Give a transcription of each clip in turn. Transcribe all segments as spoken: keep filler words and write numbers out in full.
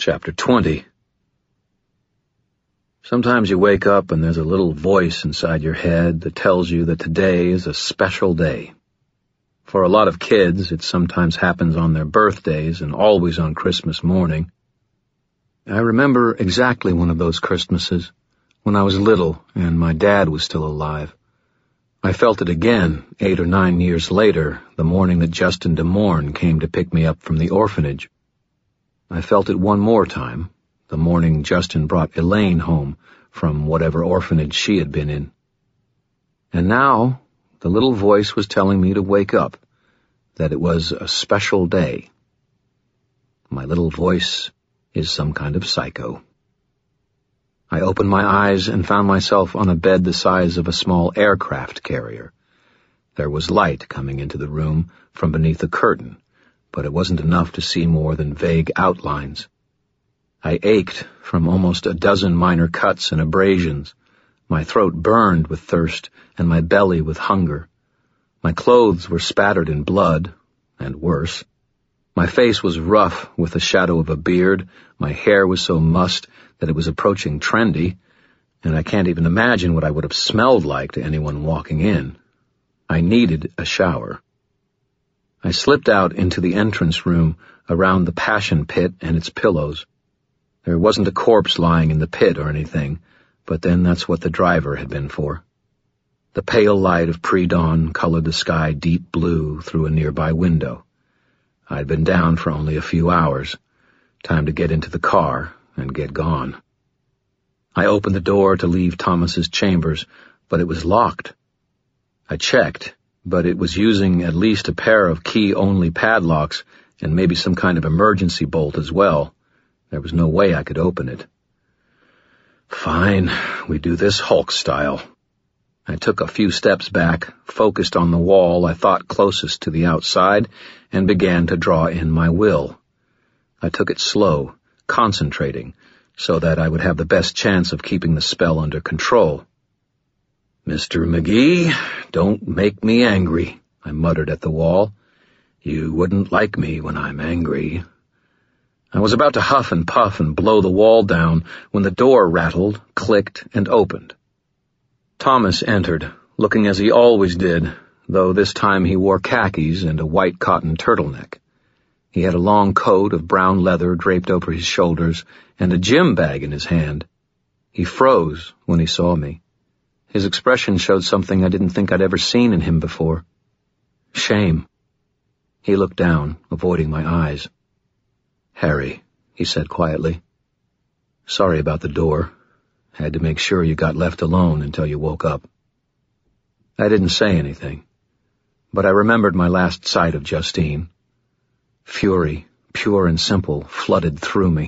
Chapter twenty. Sometimes you wake up and there's a little voice inside your head that tells you that today is a special day. For a lot of kids, it sometimes happens on their birthdays and always on Christmas morning. I remember exactly one of those Christmases, when I was little and my dad was still alive. I felt it again, eight or nine years later, the morning that Justin DeMorn came to pick me up from the orphanage. I felt it one more time, the morning Justin brought Elaine home from whatever orphanage she had been in. And now, the little voice was telling me to wake up, that it was a special day. My little voice is some kind of psycho. I opened my eyes and found myself on a bed the size of a small aircraft carrier. There was light coming into the room from beneath a curtain, but it wasn't enough to see more than vague outlines. I ached from almost a dozen minor cuts and abrasions. My throat burned with thirst and my belly with hunger. My clothes were spattered in blood, and worse. My face was rough with the shadow of a beard. My hair was so mussed that it was approaching trendy, and I can't even imagine what I would have smelled like to anyone walking in. I needed a shower. I slipped out into the entrance room around the passion pit and its pillows. There wasn't a corpse lying in the pit or anything, but then that's what the driver had been for. The pale light of pre-dawn colored the sky deep blue through a nearby window. I'd been down for only a few hours. Time to get into the car and get gone. I opened the door to leave Thomas's chambers, but it was locked. I checked, but it was using at least a pair of key-only padlocks and maybe some kind of emergency bolt as well. There was no way I could open it. Fine, we do this Hulk style. I took a few steps back, focused on the wall I thought closest to the outside, and began to draw in my will. I took it slow, concentrating, so that I would have the best chance of keeping the spell under control. "Mister McGee, don't make me angry," I muttered at the wall. "You wouldn't like me when I'm angry." I was about to huff and puff and blow the wall down when the door rattled, clicked, and opened. Thomas entered, looking as he always did, though this time he wore khakis and a white cotton turtleneck. He had a long coat of brown leather draped over his shoulders and a gym bag in his hand. He froze when he saw me. His expression showed something I didn't think I'd ever seen in him before. Shame. He looked down, avoiding my eyes. "Harry," he said quietly. "Sorry about the door. Had to make sure you got left alone until you woke up." I didn't say anything, but I remembered my last sight of Justine. Fury, pure and simple, flooded through me.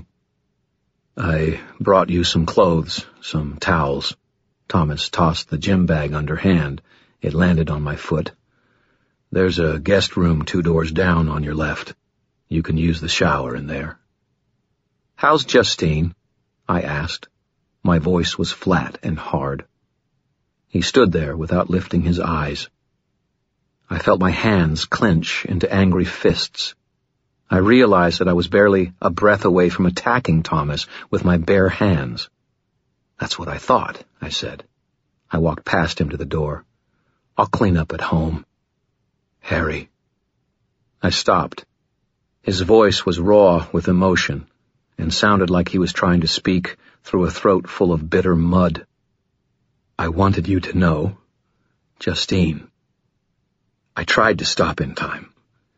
"I brought you some clothes, some towels." Thomas tossed the gym bag underhand. It landed on my foot. "There's a guest room two doors down on your left. You can use the shower in there." "How's Justine?" I asked. My voice was flat and hard. He stood there without lifting his eyes. I felt my hands clench into angry fists. I realized that I was barely a breath away from attacking Thomas with my bare hands. "That's what I thought," I said. I walked past him to the door. "I'll clean up at home." "Harry." I stopped. His voice was raw with emotion and sounded like he was trying to speak through a throat full of bitter mud. "I wanted you to know, Justine. I tried to stop in time.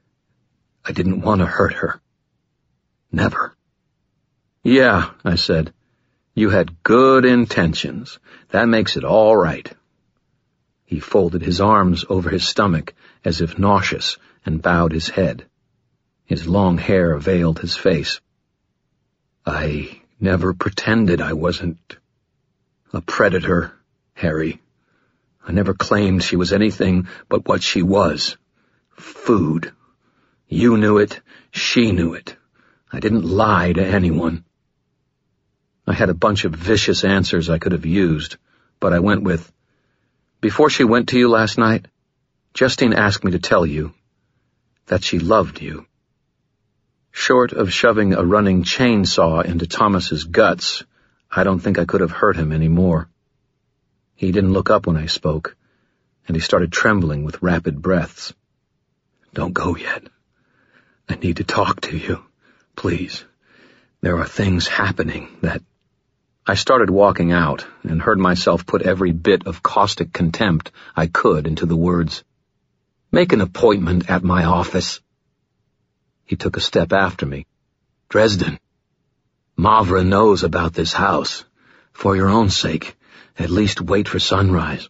I didn't want to hurt her. Never." "Yeah," I said. "You had good intentions. That makes it all right." He folded his arms over his stomach as if nauseous and bowed his head. His long hair veiled his face. "I never pretended I wasn't a predator, Harry. I never claimed she was anything but what she was. Food. You knew it. She knew it. I didn't lie to anyone." I had a bunch of vicious answers I could have used, but I went with, "Before she went to you last night, Justine asked me to tell you that she loved you." Short of shoving a running chainsaw into Thomas's guts, I don't think I could have hurt him any more. He didn't look up when I spoke, and he started trembling with rapid breaths. "Don't go yet. I need to talk to you. Please. There are things happening that—" I started walking out and heard myself put every bit of caustic contempt I could into the words. "Make an appointment at my office." He took a step after me. "Dresden, Mavra knows about this house. For your own sake, at least wait for sunrise."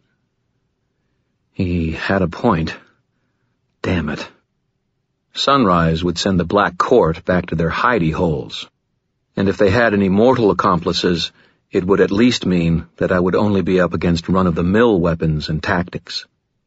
He had a point. Damn it. Sunrise would send the Black Court back to their hidey holes, and if they had any mortal accomplices, it would at least mean that I would only be up against run-of-the-mill weapons and tactics.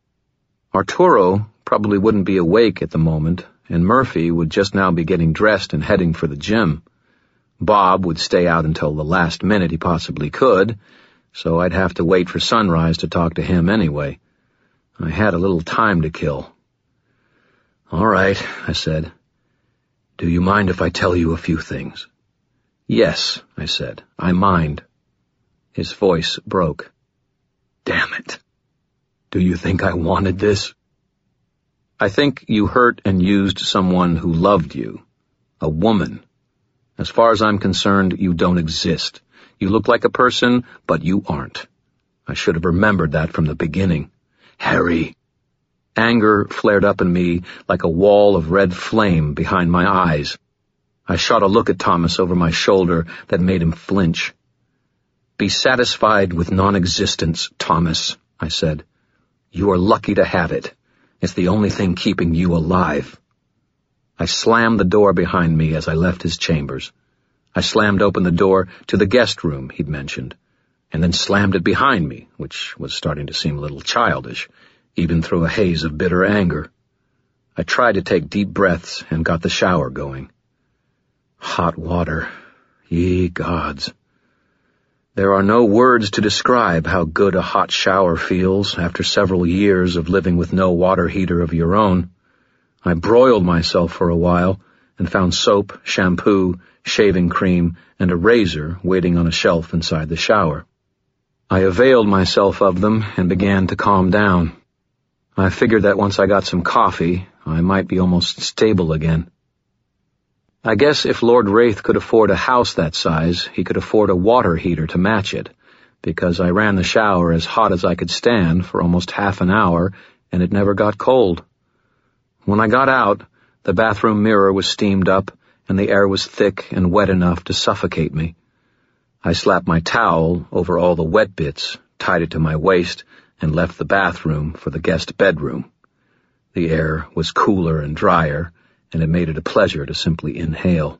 Arturo probably wouldn't be awake at the moment, and Murphy would just now be getting dressed and heading for the gym. Bob would stay out until the last minute he possibly could, so I'd have to wait for sunrise to talk to him anyway. I had a little time to kill. "All right," I said. "Do you mind if I tell you a few things?" "Yes," I said. "I mind." His voice broke. "Damn it. Do you think I wanted this?" "I think you hurt and used someone who loved you. A woman. As far as I'm concerned, you don't exist. You look like a person, but you aren't. I should have remembered that from the beginning. Harry." Anger flared up in me like a wall of red flame behind my eyes. I shot a look at Thomas over my shoulder that made him flinch. "Be satisfied with non-existence, Thomas," I said. "You are lucky to have it. It's the only thing keeping you alive." I slammed the door behind me as I left his chambers. I slammed open the door to the guest room he'd mentioned, and then slammed it behind me, which was starting to seem a little childish, even through a haze of bitter anger. I tried to take deep breaths and got the shower going. Hot water. Ye gods. There are no words to describe how good a hot shower feels after several years of living with no water heater of your own. I broiled myself for a while and found soap, shampoo, shaving cream, and a razor waiting on a shelf inside the shower. I availed myself of them and began to calm down. I figured that once I got some coffee, I might be almost stable again. I guess if Lord Wraith could afford a house that size, he could afford a water heater to match it, because I ran the shower as hot as I could stand for almost half an hour, and it never got cold. When I got out, the bathroom mirror was steamed up, and the air was thick and wet enough to suffocate me. I slapped my towel over all the wet bits, tied it to my waist, and left the bathroom for the guest bedroom. The air was cooler and drier, and it made it a pleasure to simply inhale.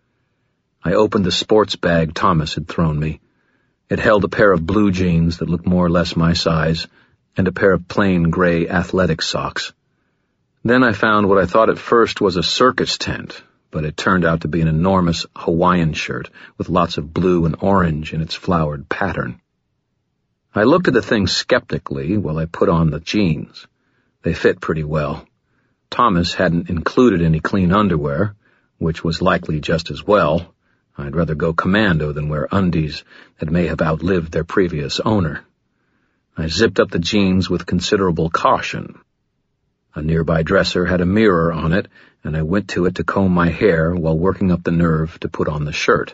I opened the sports bag Thomas had thrown me. It held a pair of blue jeans that looked more or less my size, and a pair of plain gray athletic socks. Then I found what I thought at first was a circus tent, but it turned out to be an enormous Hawaiian shirt with lots of blue and orange in its flowered pattern. I looked at the thing skeptically while I put on the jeans. They fit pretty well. Thomas hadn't included any clean underwear, which was likely just as well. I'd rather go commando than wear undies that may have outlived their previous owner. I zipped up the jeans with considerable caution. A nearby dresser had a mirror on it, and I went to it to comb my hair while working up the nerve to put on the shirt.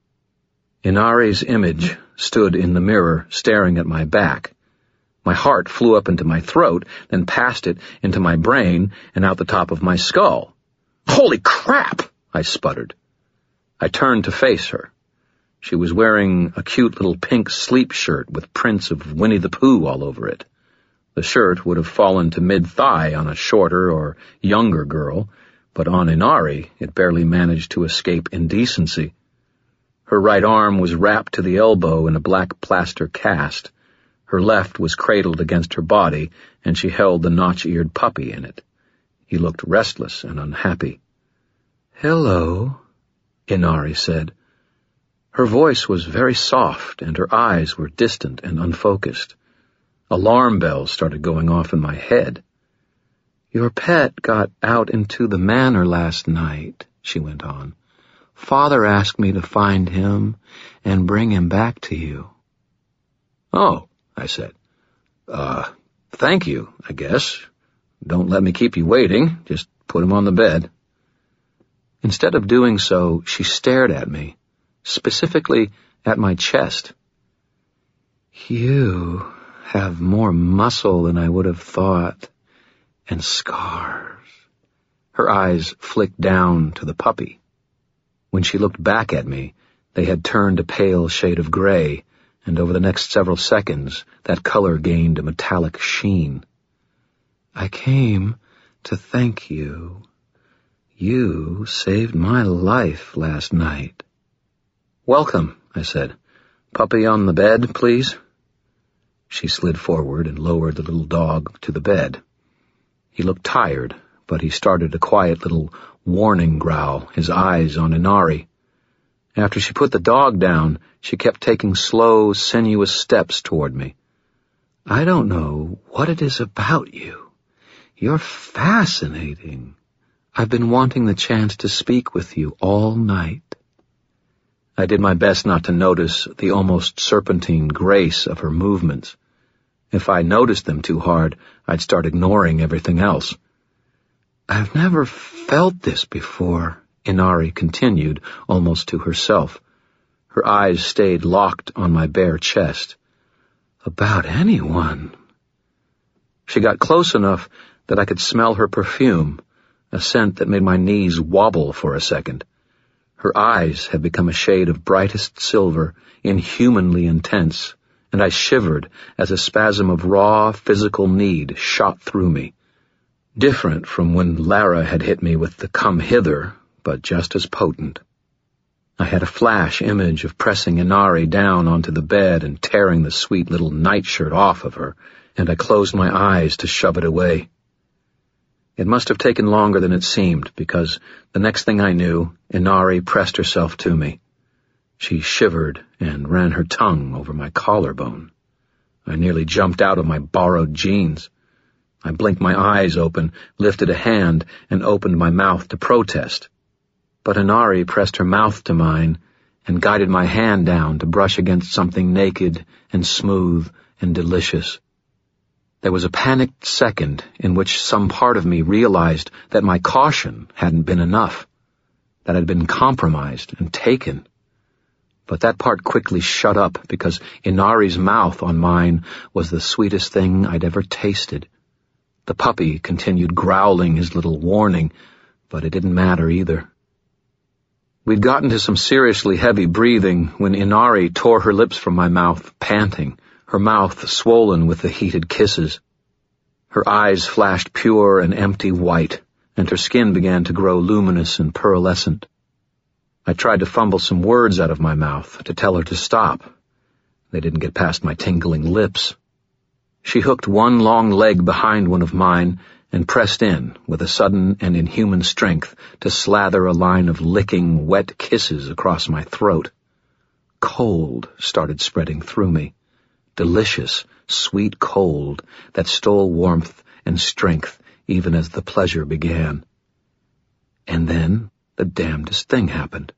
Inari's image stood in the mirror, staring at my back. My heart flew up into my throat, then past it into my brain and out the top of my skull. "Holy crap!" I sputtered. I turned to face her. She was wearing a cute little pink sleep shirt with prints of Winnie the Pooh all over it. The shirt would have fallen to mid-thigh on a shorter or younger girl, but on Inari it barely managed to escape indecency. Her right arm was wrapped to the elbow in a black plaster cast. Her left was cradled against her body, and she held the notch-eared puppy in it. He looked restless and unhappy. "Hello," Inari said. Her voice was very soft, and her eyes were distant and unfocused. Alarm bells started going off in my head. "Your pet got out into the manor last night," she went on. "Father asked me to find him and bring him back to you." "Oh," I said. Uh, thank you, I guess. Don't let me keep you waiting. Just put him on the bed." Instead of doing so, she stared at me, specifically at my chest. "You have more muscle than I would have thought, and scars." Her eyes flicked down to the puppy. When she looked back at me, they had turned a pale shade of gray, and over the next several seconds, that color gained a metallic sheen. "I came to thank you. You saved my life last night." "Welcome," I said. "Puppy on the bed, please." She slid forward and lowered the little dog to the bed. He looked tired, but he started a quiet little warning growl, his eyes on Inari. After she put the dog down, she kept taking slow, sinuous steps toward me. "I don't know what it is about you. You're fascinating. I've been wanting the chance to speak with you all night." I did my best not to notice the almost serpentine grace of her movements. If I noticed them too hard, I'd start ignoring everything else. "I've never felt this before," Inari continued, almost to herself. Her eyes stayed locked on my bare chest. "About anyone." She got close enough that I could smell her perfume, a scent that made my knees wobble for a second. Her eyes had become a shade of brightest silver, inhumanly intense, and I shivered as a spasm of raw physical need shot through me. Different from when Lara had hit me with the "come hither," but just as potent. I had a flash image of pressing Inari down onto the bed and tearing the sweet little nightshirt off of her, and I closed my eyes to shove it away. It must have taken longer than it seemed, because the next thing I knew, Inari pressed herself to me. She shivered and ran her tongue over my collarbone. I nearly jumped out of my borrowed jeans. I blinked my eyes open, lifted a hand, and opened my mouth to protest. But Inari pressed her mouth to mine and guided my hand down to brush against something naked and smooth and delicious. There was a panicked second in which some part of me realized that my caution hadn't been enough, that I'd been compromised and taken. But that part quickly shut up because Inari's mouth on mine was the sweetest thing I'd ever tasted. The puppy continued growling his little warning, but it didn't matter either. We'd gotten to some seriously heavy breathing when Inari tore her lips from my mouth, panting, her mouth swollen with the heated kisses. Her eyes flashed pure and empty white, and her skin began to grow luminous and pearlescent. I tried to fumble some words out of my mouth to tell her to stop. They didn't get past my tingling lips. She hooked one long leg behind one of mine and pressed in with a sudden and inhuman strength to slather a line of licking, wet kisses across my throat. Cold started spreading through me. Delicious, sweet cold that stole warmth and strength even as the pleasure began. And then the damnedest thing happened.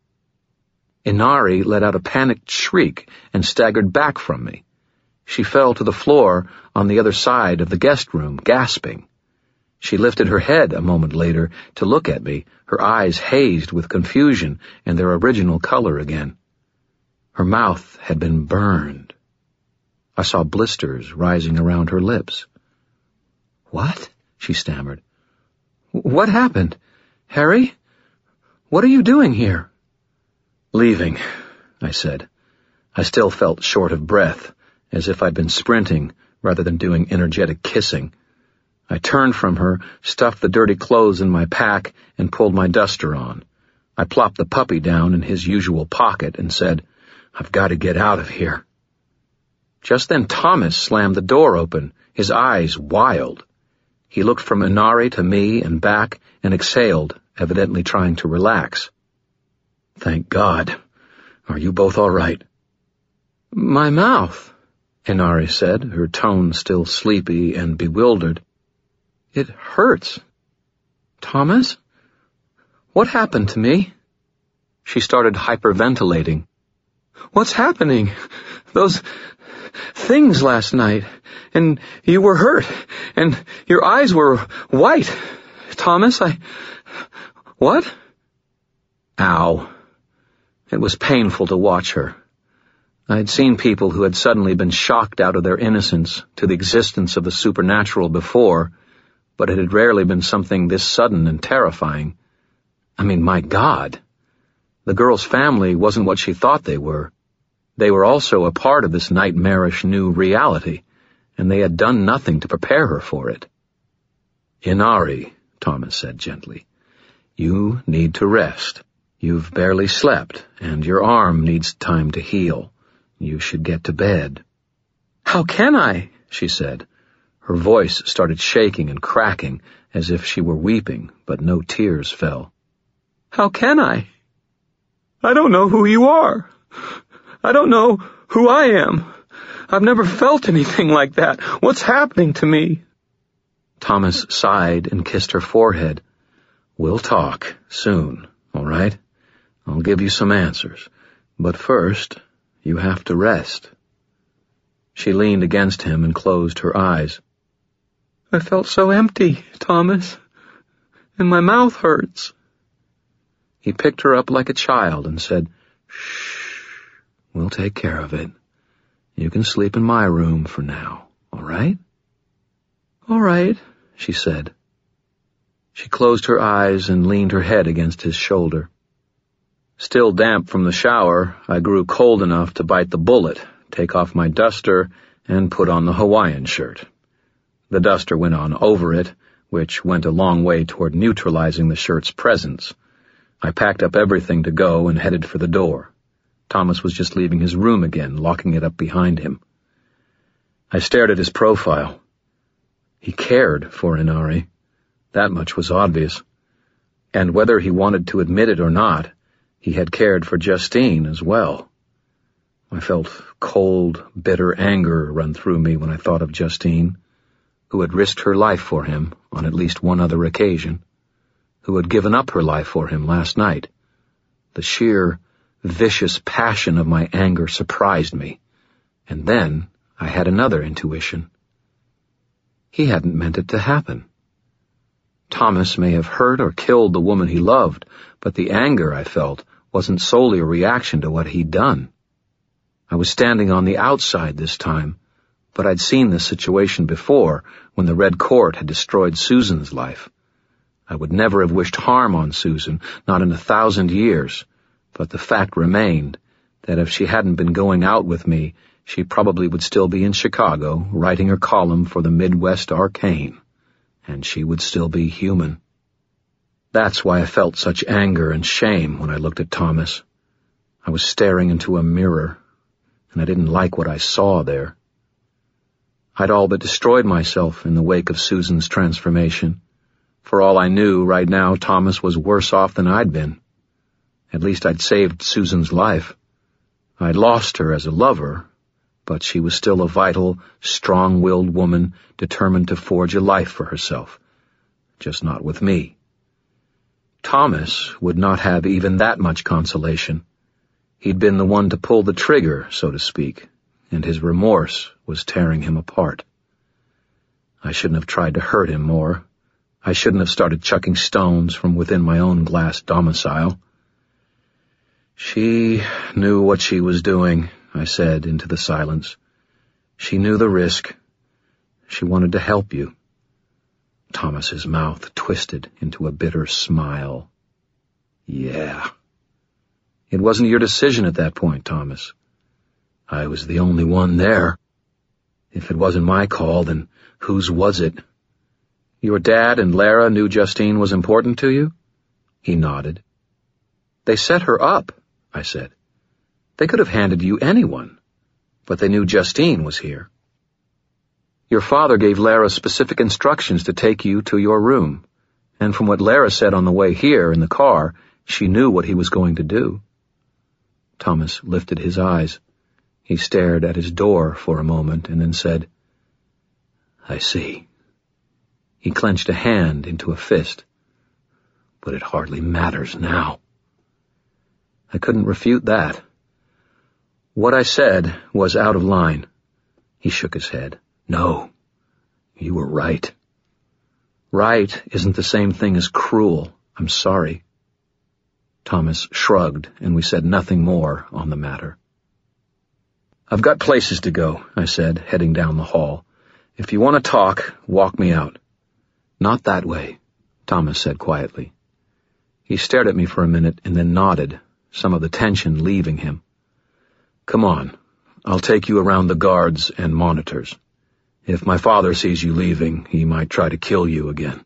Inari let out a panicked shriek and staggered back from me. She fell to the floor on the other side of the guest room, gasping. She lifted her head a moment later to look at me, her eyes hazed with confusion and their original color again. Her mouth had been burned. I saw blisters rising around her lips. "What?" she stammered. "What happened? Harry? What are you doing here?" "Leaving," I said. I still felt short of breath, as if I'd been sprinting rather than doing energetic kissing. I turned from her, stuffed the dirty clothes in my pack, and pulled my duster on. I plopped the puppy down in his usual pocket and said, "I've got to get out of here." Just then Thomas slammed the door open, his eyes wild. He looked from Inari to me and back and exhaled, evidently trying to relax. "Thank God. Are you both all right?" "My mouth," Inari said, her tone still sleepy and bewildered. "It hurts." "Thomas? What happened to me? She started hyperventilating. What's happening? Those things last night, and you were hurt, and your eyes were white. Thomas, I... What? Ow. It was painful to watch her. I had seen people who had suddenly been shocked out of their innocence to the existence of the supernatural before, but it had rarely been something this sudden and terrifying. I mean, my God. The girl's family wasn't what she thought they were. They were also a part of this nightmarish new reality, and they had done nothing to prepare her for it. Inari, Thomas said gently, you need to rest. You've barely slept, and your arm needs time to heal. You should get to bed. How can I? She said. Her voice started shaking and cracking as if she were weeping, but no tears fell. How can I? I don't know who you are. I don't know who I am. I've never felt anything like that. What's happening to me? Thomas sighed and kissed her forehead. We'll talk soon, all right? I'll give you some answers. But first, you have to rest. She leaned against him and closed her eyes. I felt so empty, Thomas, and my mouth hurts. He picked her up like a child and said, Shh, we'll take care of it. You can sleep in my room for now, all right? All right, she said. She closed her eyes and leaned her head against his shoulder. Still damp from the shower, I grew cold enough to bite the bullet, take off my duster, and put on the Hawaiian shirt. The duster went on over it, which went a long way toward neutralizing the shirt's presence. I packed up everything to go and headed for the door. Thomas was just leaving his room again, locking it up behind him. I stared at his profile. He cared for Inari. That much was obvious. And whether he wanted to admit it or not, he had cared for Justine as well. I felt cold, bitter anger run through me when I thought of Justine, who had risked her life for him on at least one other occasion, who had given up her life for him last night. The sheer, vicious passion of my anger surprised me, and then I had another intuition. He hadn't meant it to happen. Thomas may have hurt or killed the woman he loved, but the anger I felt wasn't solely a reaction to what he'd done. I was standing on the outside this time, but I'd seen this situation before when the Red Court had destroyed Susan's life. I would never have wished harm on Susan, not in a thousand years, but the fact remained that if she hadn't been going out with me, she probably would still be in Chicago, writing her column for the Midwest Arcane, and she would still be human. That's why I felt such anger and shame when I looked at Thomas. I was staring into a mirror, and I didn't like what I saw there. I'd all but destroyed myself in the wake of Susan's transformation. For all I knew, right now Thomas was worse off than I'd been. At least I'd saved Susan's life. I'd lost her as a lover, but she was still a vital, strong-willed woman determined to forge a life for herself. Just not with me. Thomas would not have even that much consolation. He'd been the one to pull the trigger, so to speak, and his remorse was tearing him apart. I shouldn't have tried to hurt him more. I shouldn't have started chucking stones from within my own glass domicile. She knew what she was doing, I said into the silence. She knew the risk. She wanted to help you. Thomas's mouth twisted into a bitter smile. Yeah. It wasn't your decision at that point, Thomas. I was the only one there. If it wasn't my call, then whose was it? Your dad and Lara knew Justine was important to you? He nodded. They set her up, I said. They could have handed you anyone, but they knew Justine was here. Your father gave Lara specific instructions to take you to your room, and from what Lara said on the way here in the car, she knew what he was going to do. Thomas lifted his eyes. He stared at his door for a moment and then said, I see. He clenched a hand into a fist. but it hardly matters now. I couldn't refute that. What I said was out of line. He shook his head. No, you were right. Right isn't the same thing as cruel. I'm sorry. Thomas shrugged, and we said nothing more on the matter. I've got places to go, I said, heading down the hall. If you want to talk, walk me out. Not that way, Thomas said quietly. He stared at me for a minute and then nodded, some of the tension leaving him. Come on, I'll take you around the guards and monitors. If my father sees you leaving, he might try to kill you again.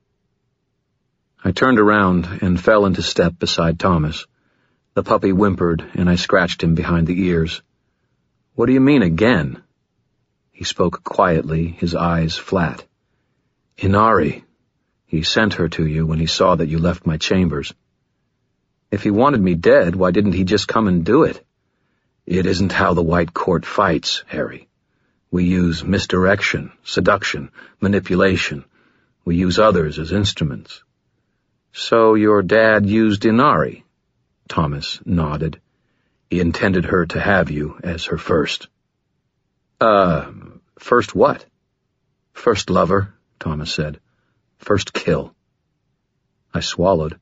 I turned around and fell into step beside Thomas. The puppy whimpered, and I scratched him behind the ears. What do you mean again? He spoke quietly, his eyes flat. Inari. He sent her to you when he saw that you left my chambers. If he wanted me dead, why didn't he just come and do it? It isn't how the White Court fights, Harry. We use misdirection, seduction, manipulation. We use others as instruments. So your dad used Inari? Thomas nodded. He intended her to have you as her first. Uh, first what? First lover, Thomas said. First kill. I swallowed.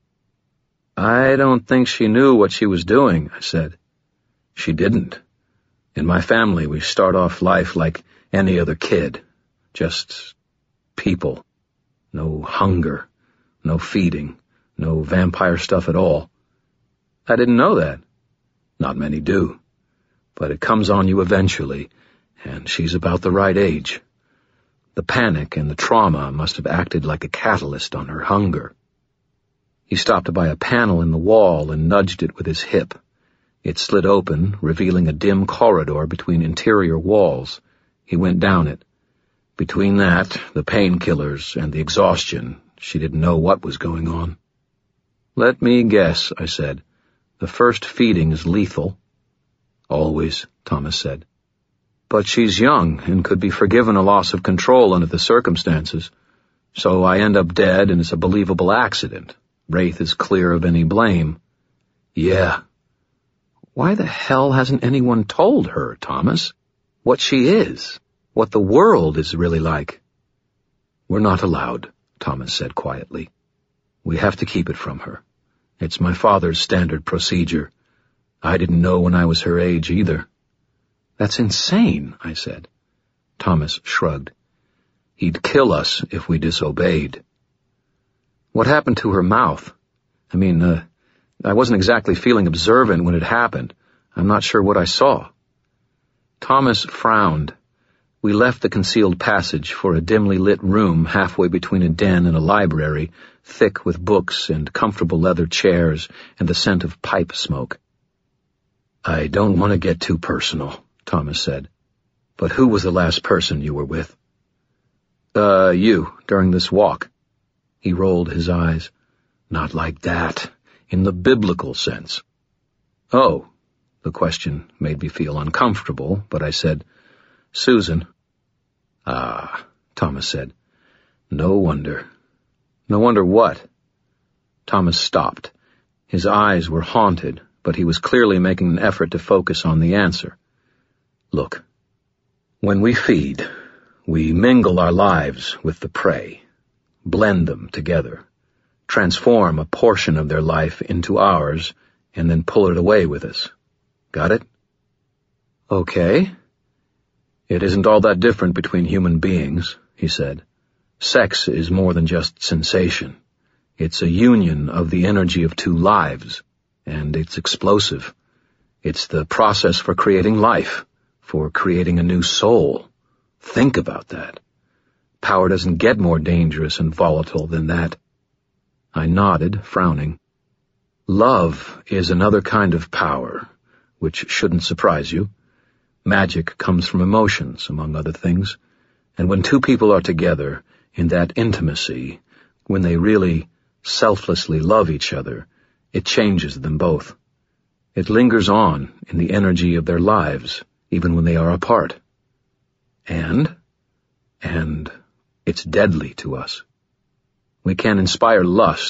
I don't think she knew what she was doing, I said. She didn't. In my family, we start off life like any other kid. Just people. No hunger, no feeding, no vampire stuff at all. I didn't know that. Not many do. But it comes on you eventually, and she's about the right age. The panic and the trauma must have acted like a catalyst on her hunger. He stopped by a panel in the wall and nudged it with his hip. It slid open, revealing a dim corridor between interior walls. He went down it. Between that, the painkillers, and the exhaustion, she didn't know what was going on. Let me guess, I said. The first feeding is lethal. Always, Thomas said. But she's young and could be forgiven a loss of control under the circumstances. So I end up dead and it's a believable accident. Wraith is clear of any blame. Yeah. Why the hell hasn't anyone told her, Thomas? What she is? What the world is really like? We're not allowed, Thomas said quietly. We have to keep it from her. It's my father's standard procedure. I didn't know when I was her age either. That's insane, I said. Thomas shrugged. He'd kill us if we disobeyed. What happened to her mouth? I mean, uh, I wasn't exactly feeling observant when it happened. I'm not sure what I saw. Thomas frowned. We left the concealed passage for a dimly lit room halfway between a den and a library, thick with books and comfortable leather chairs and the scent of pipe smoke. I don't want to get too personal, Thomas said. But who was the last person you were with? Uh, you, during this walk. He rolled his eyes. Not like that, in the biblical sense. Oh, the question made me feel uncomfortable, but I said, Susan. Ah, Thomas said. No wonder. No wonder what? Thomas stopped. His eyes were haunted, but he was clearly making an effort to focus on the answer. Look, when we feed, we mingle our lives with the prey, blend them together, transform a portion of their life into ours, and then pull it away with us. Got it? Okay. It isn't all that different between human beings, he said. Sex is more than just sensation. It's a union of the energy of two lives, and it's explosive. It's the process for creating life, for creating a new soul. Think about that. Power doesn't get more dangerous and volatile than that. I nodded, frowning. Love is another kind of power, which shouldn't surprise you. Magic comes from emotions, among other things, and when two people are together, in that intimacy, when they really selflessly love each other, it changes them both. It lingers on in the energy of their lives, even when they are apart. And, and it's deadly to us. We can inspire lust,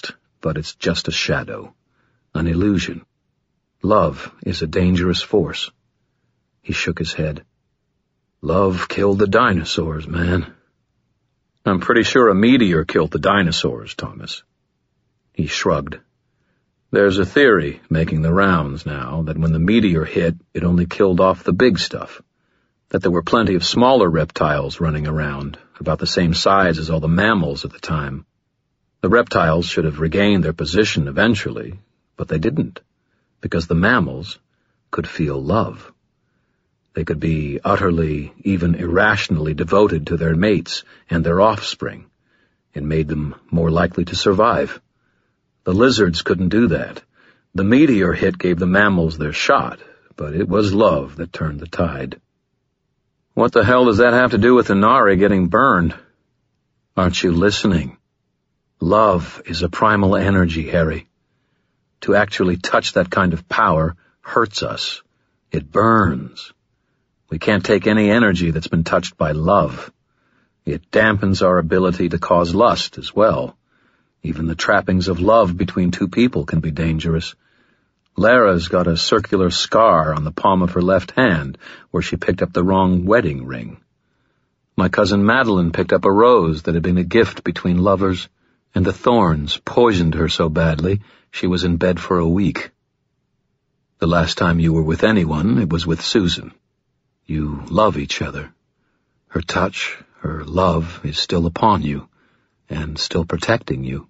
but it's just a shadow, an illusion. Love is a dangerous force. He shook his head. Love killed the dinosaurs, man. I'm pretty sure a meteor killed the dinosaurs, Thomas. He shrugged. There's a theory making the rounds now that when the meteor hit, it only killed off the big stuff, that there were plenty of smaller reptiles running around, about the same size as all the mammals at the time. The reptiles should have regained their position eventually, but they didn't, because the mammals could feel love. They could be utterly, even irrationally devoted to their mates and their offspring. It made them more likely to survive. The lizards couldn't do that. The meteor hit gave the mammals their shot, but it was love that turned the tide. What the hell does that have to do with Inari getting burned? Aren't you listening? Love is a primal energy, Harry. To actually touch that kind of power hurts us. It burns. We can't take any energy that's been touched by love. It dampens our ability to cause lust as well. Even the trappings of love between two people can be dangerous. Lara's got a circular scar on the palm of her left hand where she picked up the wrong wedding ring. My cousin Madeline picked up a rose that had been a gift between lovers, and the thorns poisoned her so badly she was in bed for a week. The last time you were with anyone, it was with Susan. You love each other. Her touch, her love is still upon you, and still protecting you.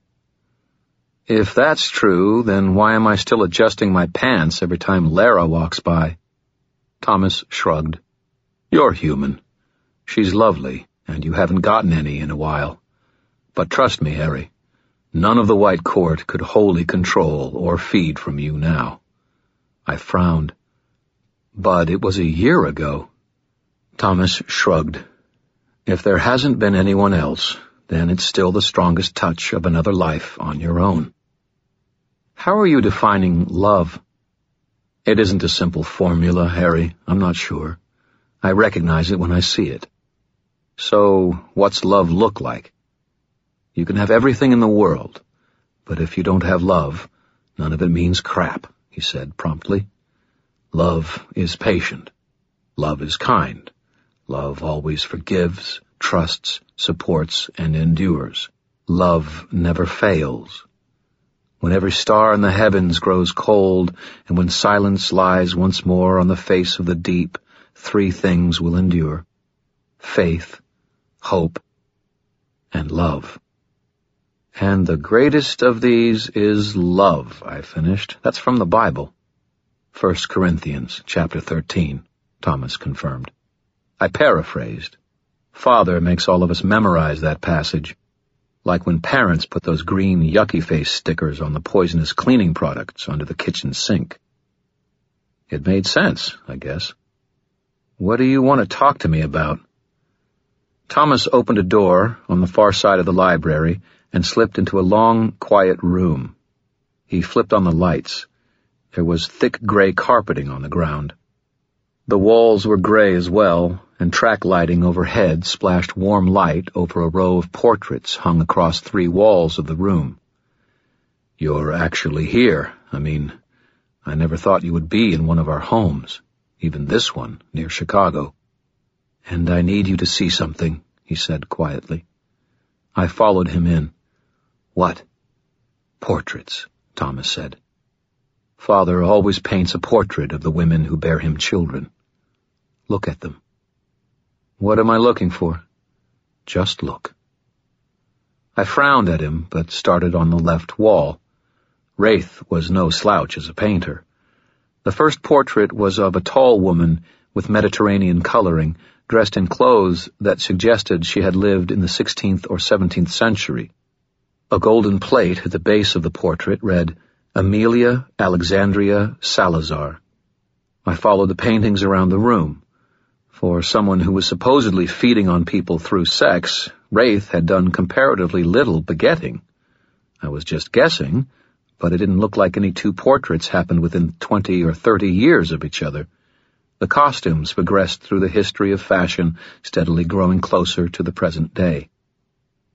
If that's true, then why am I still adjusting my pants every time Lara walks by? Thomas shrugged. You're human. She's lovely, and you haven't gotten any in a while. But trust me, Harry, none of the White Court could wholly control or feed from you now. I frowned. But it was a year ago. Thomas shrugged. If there hasn't been anyone else, then it's still the strongest touch of another life on your own. How are you defining love? It isn't a simple formula, Harry. I'm not sure. I recognize it when I see it. So, what's love look like? You can have everything in the world, but if you don't have love, none of it means crap, he said promptly. Love is patient. Love is kind. Love always forgives, trusts, supports, and endures. Love never fails. When every star in the heavens grows cold, and when silence lies once more on the face of the deep, three things will endure: faith, hope, and love. And the greatest of these is love, I finished. That's from the Bible. First Corinthians, chapter thirteen, Thomas confirmed. I paraphrased. Father makes all of us memorize that passage, like when parents put those green yucky face stickers on the poisonous cleaning products under the kitchen sink. It made sense, I guess. What do you want to talk to me about? Thomas opened a door on the far side of the library and slipped into a long, quiet room. He flipped on the lights. There was thick gray carpeting on the ground. The walls were gray as well, and track lighting overhead splashed warm light over a row of portraits hung across three walls of the room. You're actually here. I mean, I never thought you would be in one of our homes, even this one, near Chicago. And I need you to see something, he said quietly. I followed him in. What? Portraits, Thomas said. Father always paints a portrait of the women who bear him children. Look at them. What am I looking for? Just look. I frowned at him, but started on the left wall. Wraith was no slouch as a painter. The first portrait was of a tall woman with Mediterranean coloring, dressed in clothes that suggested she had lived in the sixteenth or seventeenth century. A golden plate at the base of the portrait read, Amelia Alexandria Salazar. I followed the paintings around the room. For someone who was supposedly feeding on people through sex, Wraith had done comparatively little begetting. I was just guessing, but it didn't look like any two portraits happened within twenty or thirty years of each other. The costumes progressed through the history of fashion, steadily growing closer to the present day.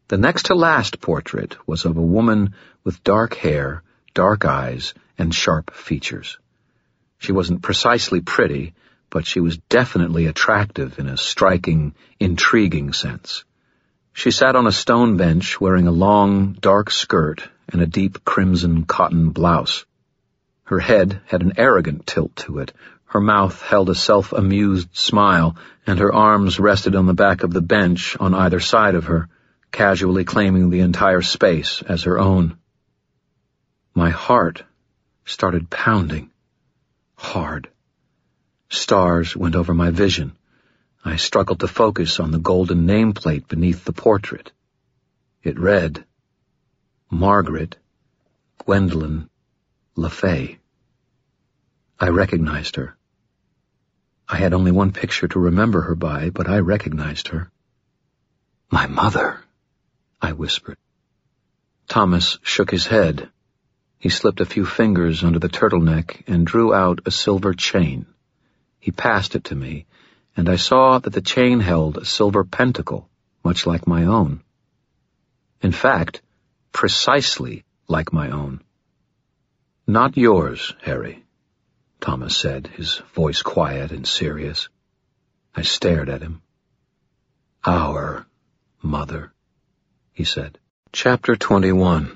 The next to last portrait was of a woman with dark hair, dark eyes, and sharp features. She wasn't precisely pretty, but she was definitely attractive in a striking, intriguing sense. She sat on a stone bench wearing a long, dark skirt and a deep crimson cotton blouse. Her head had an arrogant tilt to it, her mouth held a self-amused smile, and her arms rested on the back of the bench on either side of her, casually claiming the entire space as her own. My heart started pounding. Hard. Stars went over my vision. I struggled to focus on the golden nameplate beneath the portrait. It read, Margaret Gwendolyn Le Fay. I recognized her. I had only one picture to remember her by, but I recognized her. My mother, I whispered. Thomas shook his head. He slipped a few fingers under the turtleneck and drew out a silver chain. He passed it to me, and I saw that the chain held a silver pentacle, much like my own. In fact, precisely like my own. Not yours, Harry, Thomas said, his voice quiet and serious. I stared at him. Our mother, he said. Chapter twenty-one.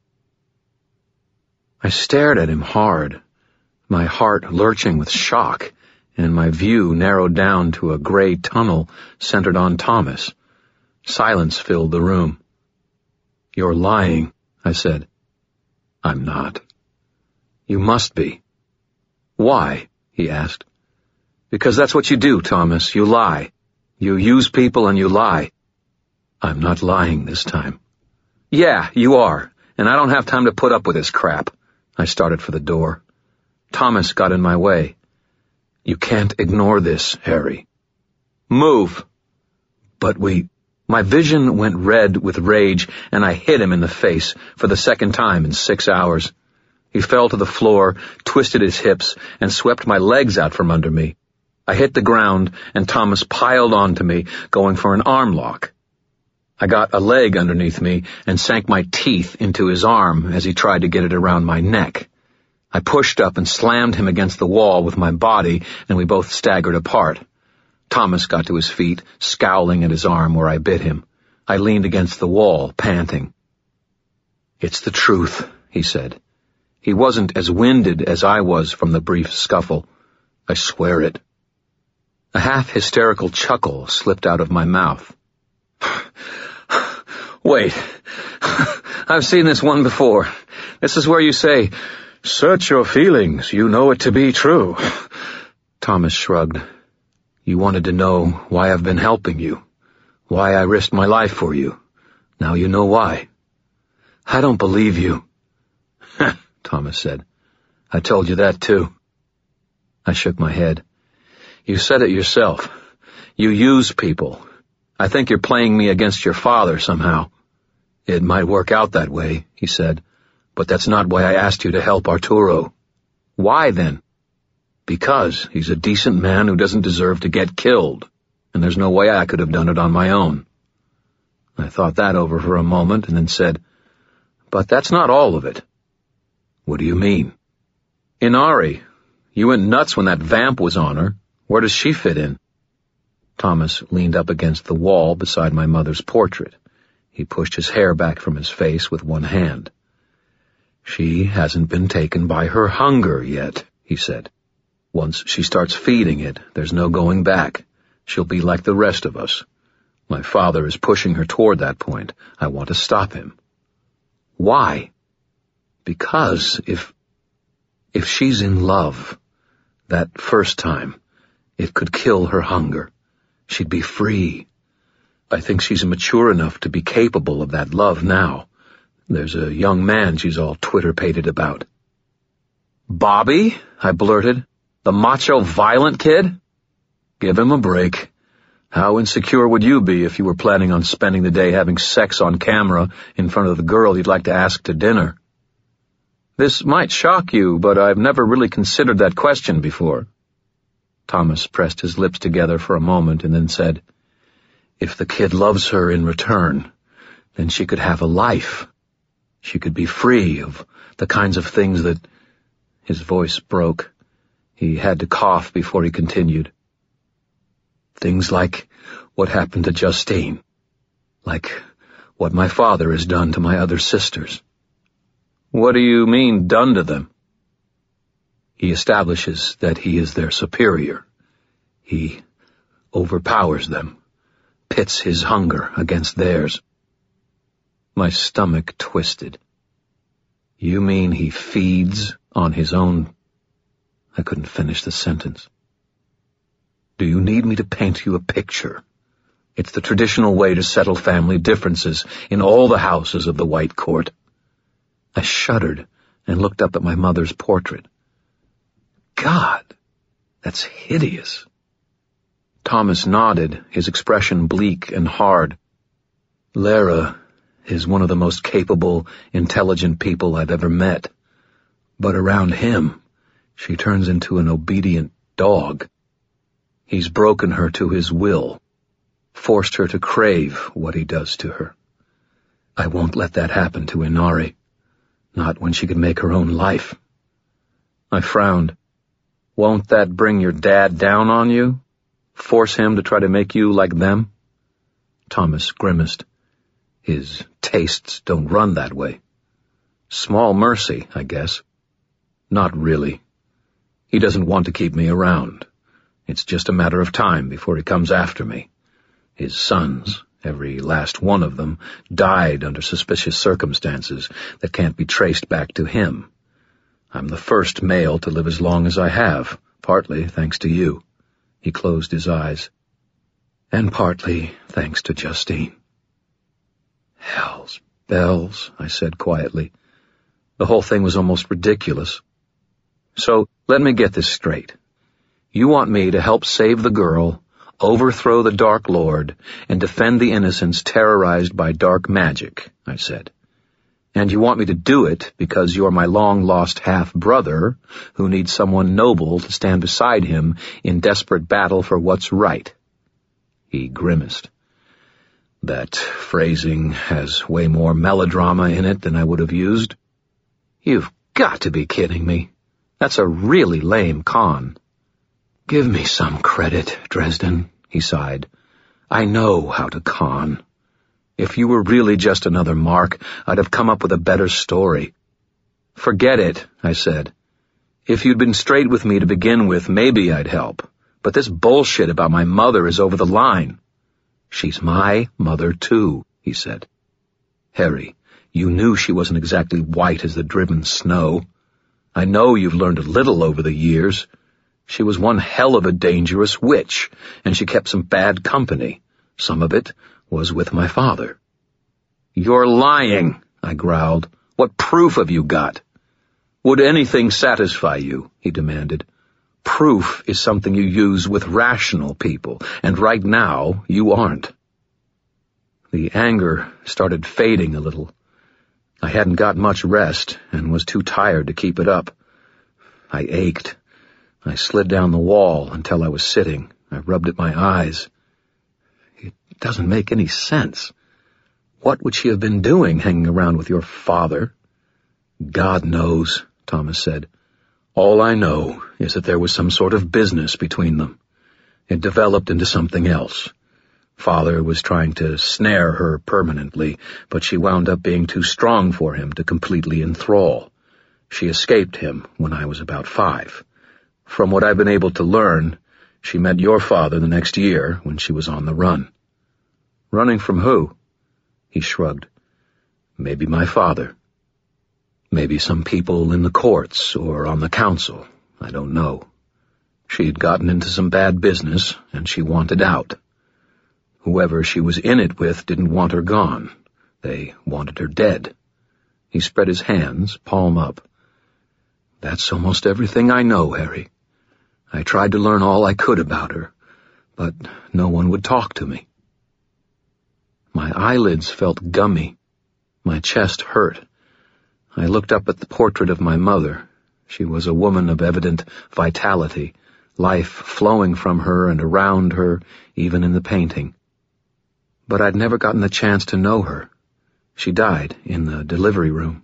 I stared at him hard, my heart lurching with shock, and my view narrowed down to a gray tunnel centered on Thomas. Silence filled the room. You're lying, I said. I'm not. You must be. Why? He asked. Because that's what you do, Thomas. You lie. You use people and you lie. I'm not lying this time. Yeah, you are, and I don't have time to put up with this crap. I started for the door. Thomas got in my way. You can't ignore this, Harry. Move. But we... My vision went red with rage, and I hit him in the face for the second time in six hours. He fell to the floor, twisted his hips, and swept my legs out from under me. I hit the ground, and Thomas piled onto me, going for an arm lock. I got a leg underneath me and sank my teeth into his arm as he tried to get it around my neck. I pushed up and slammed him against the wall with my body, and we both staggered apart. Thomas got to his feet, scowling at his arm where I bit him. I leaned against the wall, panting. It's the truth, he said. He wasn't as winded as I was from the brief scuffle. I swear it. A half-hysterical chuckle slipped out of my mouth. Wait, I've seen this one before. This is where you say, search your feelings, you know it to be true. Thomas shrugged. You wanted to know why I've been helping you, why I risked my life for you. Now you know why. I don't believe you. Thomas said. I told you that too. I shook my head. You said it yourself. You use people. I think you're playing me against your father somehow. It might work out that way, he said, but that's not why I asked you to help Arturo. Why then? Because he's a decent man who doesn't deserve to get killed, and there's no way I could have done it on my own. I thought that over for a moment and then said, but that's not all of it. What do you mean? Inari, you went nuts when that vamp was on her. Where does she fit in? Thomas leaned up against the wall beside my mother's portrait. He pushed his hair back from his face with one hand. She hasn't been taken by her hunger yet, he said. Once she starts feeding it, there's no going back. She'll be like the rest of us. My father is pushing her toward that point. I want to stop him. Why? Because if... if she's in love, that first time, it could kill her hunger. She'd be free. I think she's mature enough to be capable of that love now. There's a young man she's all twitter-pated about. Bobby? I blurted. The macho, violent kid? Give him a break. How insecure would you be if you were planning on spending the day having sex on camera in front of the girl you'd like to ask to dinner? This might shock you, but I've never really considered that question before. Thomas pressed his lips together for a moment and then said, If the kid loves her in return, then she could have a life. She could be free of the kinds of things that... His voice broke. He had to cough before he continued. Things like what happened to Justine. Like what my father has done to my other sisters. What do you mean, done to them? He establishes that he is their superior. He overpowers them, pits his hunger against theirs. My stomach twisted. You mean he feeds on his own... I couldn't finish the sentence. Do you need me to paint you a picture? It's the traditional way to settle family differences in all the houses of the White Court. I shuddered and looked up at my mother's portrait. God, that's hideous. Thomas nodded, his expression bleak and hard. Lara is one of the most capable, intelligent people I've ever met. But around him, she turns into an obedient dog. He's broken her to his will, forced her to crave what he does to her. I won't let that happen to Inari, not when she can make her own life. I frowned. Won't that bring your dad down on you? Force him to try to make you like them? Thomas grimaced. His tastes don't run that way. Small mercy, I guess. Not really. He doesn't want to keep me around. It's just a matter of time before he comes after me. His sons, every last one of them, died under suspicious circumstances that can't be traced back to him. I'm the first male to live as long as I have, partly thanks to you. He closed his eyes. And partly thanks to Justine. Hell's bells, I said quietly. The whole thing was almost ridiculous. So, let me get this straight. You want me to help save the girl, overthrow the Dark Lord, and defend the innocents terrorized by dark magic, I said. And you want me to do it because you're my long-lost half-brother who needs someone noble to stand beside him in desperate battle for what's right. He grimaced. That phrasing has way more melodrama in it than I would have used. You've got to be kidding me. That's a really lame con. Give me some credit, Dresden, he sighed. I know how to con. If you were really just another mark, I'd have come up with a better story. Forget it, I said. If you'd been straight with me to begin with, maybe I'd help. But this bullshit about my mother is over the line. She's my mother, too, he said. Harry, you knew she wasn't exactly white as the driven snow. I know you've learned a little over the years. She was one hell of a dangerous witch, and she kept some bad company. Some of it was with my father. You're lying, I growled. What proof have you got? Would anything satisfy you? He demanded. Proof is something you use with rational people, and right now you aren't. The anger started fading a little. I hadn't got much rest, and was too tired to keep it up. I ached. I slid down the wall until I was sitting. I rubbed at my eyes. It doesn't make any sense. What would she have been doing hanging around with your father? God knows, Thomas said. All I know is that there was some sort of business between them. It developed into something else. Father was trying to snare her permanently, but she wound up being too strong for him to completely enthrall. She escaped him when I was about five. From what I've been able to learn, she met your father the next year when she was on the run. Running from who? He shrugged. Maybe my father. Maybe some people in the courts or on the council. I don't know. She'd gotten into some bad business, and she wanted out. Whoever she was in it with didn't want her gone. They wanted her dead. He spread his hands, palm up. That's almost everything I know, Harry. I tried to learn all I could about her, but no one would talk to me. My eyelids felt gummy. My chest hurt. I looked up at the portrait of my mother. She was a woman of evident vitality, life flowing from her and around her, even in the painting. But I'd never gotten the chance to know her. She died in the delivery room.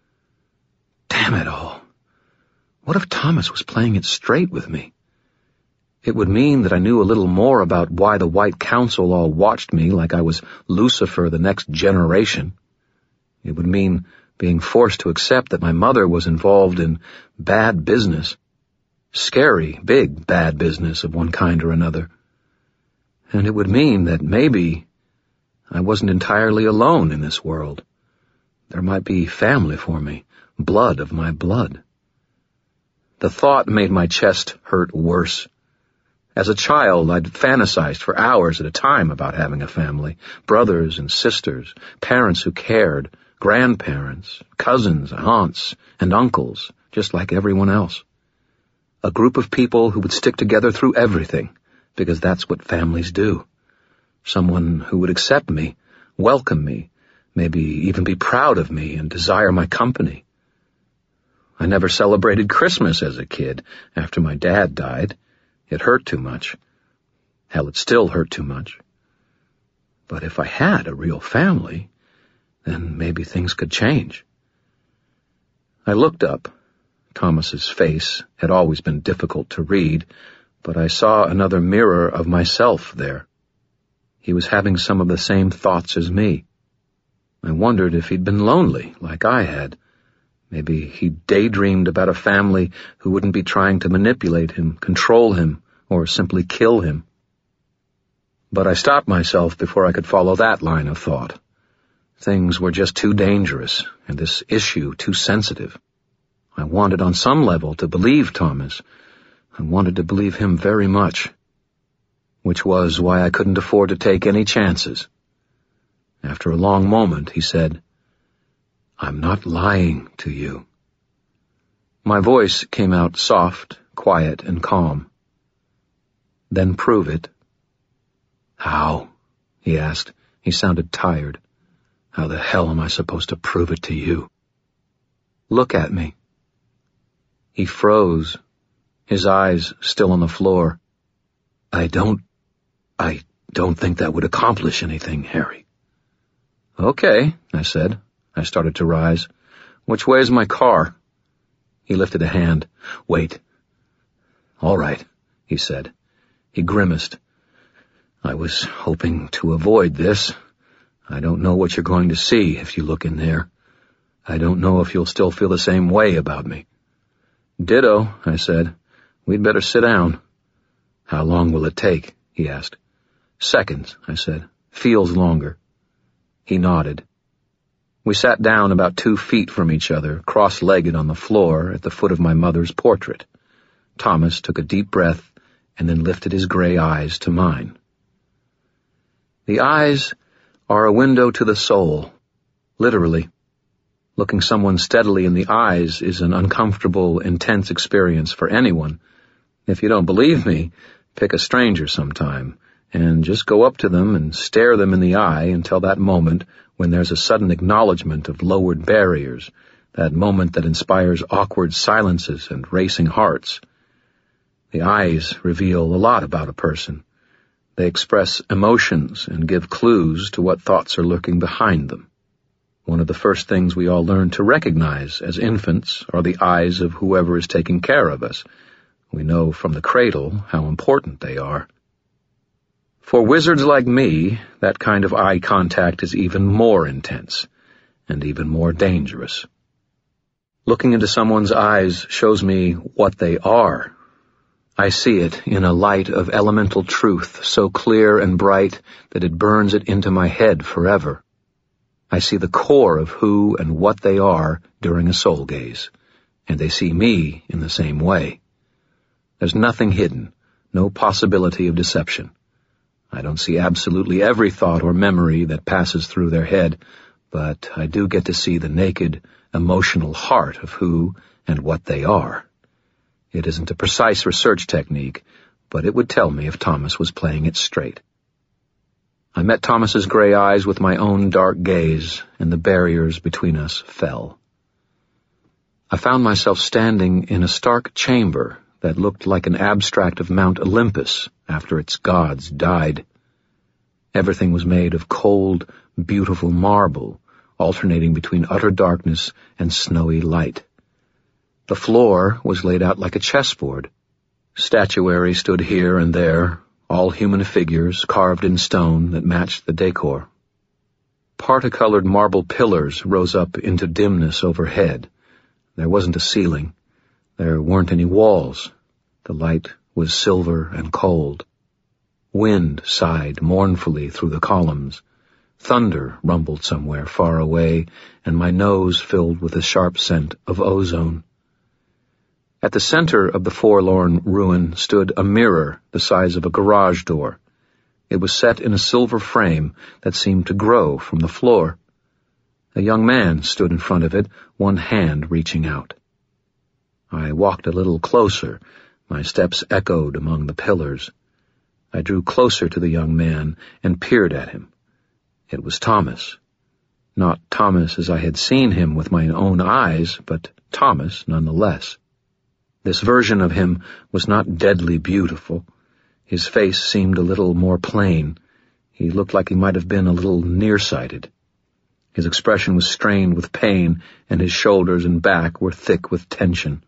Damn it all. What if Thomas was playing it straight with me? It would mean that I knew a little more about why the White Council all watched me like I was Lucifer the next generation. It would mean being forced to accept that my mother was involved in bad business. Scary, big, bad business of one kind or another. And it would mean that maybe I wasn't entirely alone in this world. There might be family for me, blood of my blood. The thought made my chest hurt worse. As a child, I'd fantasized for hours at a time about having a family, brothers and sisters, parents who cared, grandparents, cousins, aunts, and uncles, just like everyone else. A group of people who would stick together through everything, because that's what families do. Someone who would accept me, welcome me, maybe even be proud of me and desire my company. I never celebrated Christmas as a kid after my dad died. It hurt too much. Hell, it still hurt too much. But if I had a real family, then maybe things could change. I looked up. Thomas's face had always been difficult to read, but I saw another mirror of myself there. He was having some of the same thoughts as me. I wondered if he'd been lonely, like I had. Maybe he daydreamed about a family who wouldn't be trying to manipulate him, control him, or simply kill him. But I stopped myself before I could follow that line of thought. Things were just too dangerous, and this issue too sensitive. I wanted on some level to believe Thomas. I wanted to believe him very much. Which was why I couldn't afford to take any chances. After a long moment, he said, "I'm not lying to you." My voice came out soft, quiet, and calm. "Then prove it." "How?" he asked. He sounded tired. "How the hell am I supposed to prove it to you?" "Look at me." He froze, his eyes still on the floor. I don't, I don't think that would accomplish anything, Harry." "Okay," I said. I started to rise. "Which way is my car?" He lifted a hand. "Wait." "All right," he said. He grimaced. "I was hoping to avoid this. I don't know what you're going to see if you look in there. I don't know if you'll still feel the same way about me." "Ditto," I said. "We'd better sit down." "How long will it take?" he asked. "Seconds," I said. "Feels longer." He nodded. We sat down about two feet from each other, cross-legged on the floor at the foot of my mother's portrait. Thomas took a deep breath and then lifted his gray eyes to mine. The eyes are a window to the soul, literally. Looking someone steadily in the eyes is an uncomfortable, intense experience for anyone. If you don't believe me, pick a stranger sometime and just go up to them and stare them in the eye until that moment when there's a sudden acknowledgement of lowered barriers, that moment that inspires awkward silences and racing hearts. The eyes reveal a lot about a person. They express emotions and give clues to what thoughts are lurking behind them. One of the first things we all learn to recognize as infants are the eyes of whoever is taking care of us. We know from the cradle how important they are. For wizards like me, that kind of eye contact is even more intense and even more dangerous. Looking into someone's eyes shows me what they are. I see it in a light of elemental truth so clear and bright that it burns it into my head forever. I see the core of who and what they are during a soul gaze, and they see me in the same way. There's nothing hidden, no possibility of deception. I don't see absolutely every thought or memory that passes through their head, but I do get to see the naked, emotional heart of who and what they are. It isn't a precise research technique, but it would tell me if Thomas was playing it straight. I met Thomas's gray eyes with my own dark gaze, and the barriers between us fell. I found myself standing in a stark chamber that looked like an abstract of Mount Olympus after its gods died. Everything was made of cold, beautiful marble, alternating between utter darkness and snowy light. The floor was laid out like a chessboard. Statuary stood here and there, all human figures carved in stone that matched the decor. Parti-colored marble pillars rose up into dimness overhead. There wasn't a ceiling. There weren't any walls. The light was silver and cold. Wind sighed mournfully through the columns. Thunder rumbled somewhere far away, and my nose filled with the sharp scent of ozone. At the center of the forlorn ruin stood a mirror the size of a garage door. It was set in a silver frame that seemed to grow from the floor. A young man stood in front of it, one hand reaching out. I walked a little closer. My steps echoed among the pillars. I drew closer to the young man and peered at him. It was Thomas. Not Thomas as I had seen him with my own eyes, but Thomas nonetheless. This version of him was not deadly beautiful. His face seemed a little more plain. He looked like he might have been a little nearsighted. His expression was strained with pain, and his shoulders and back were thick with tension.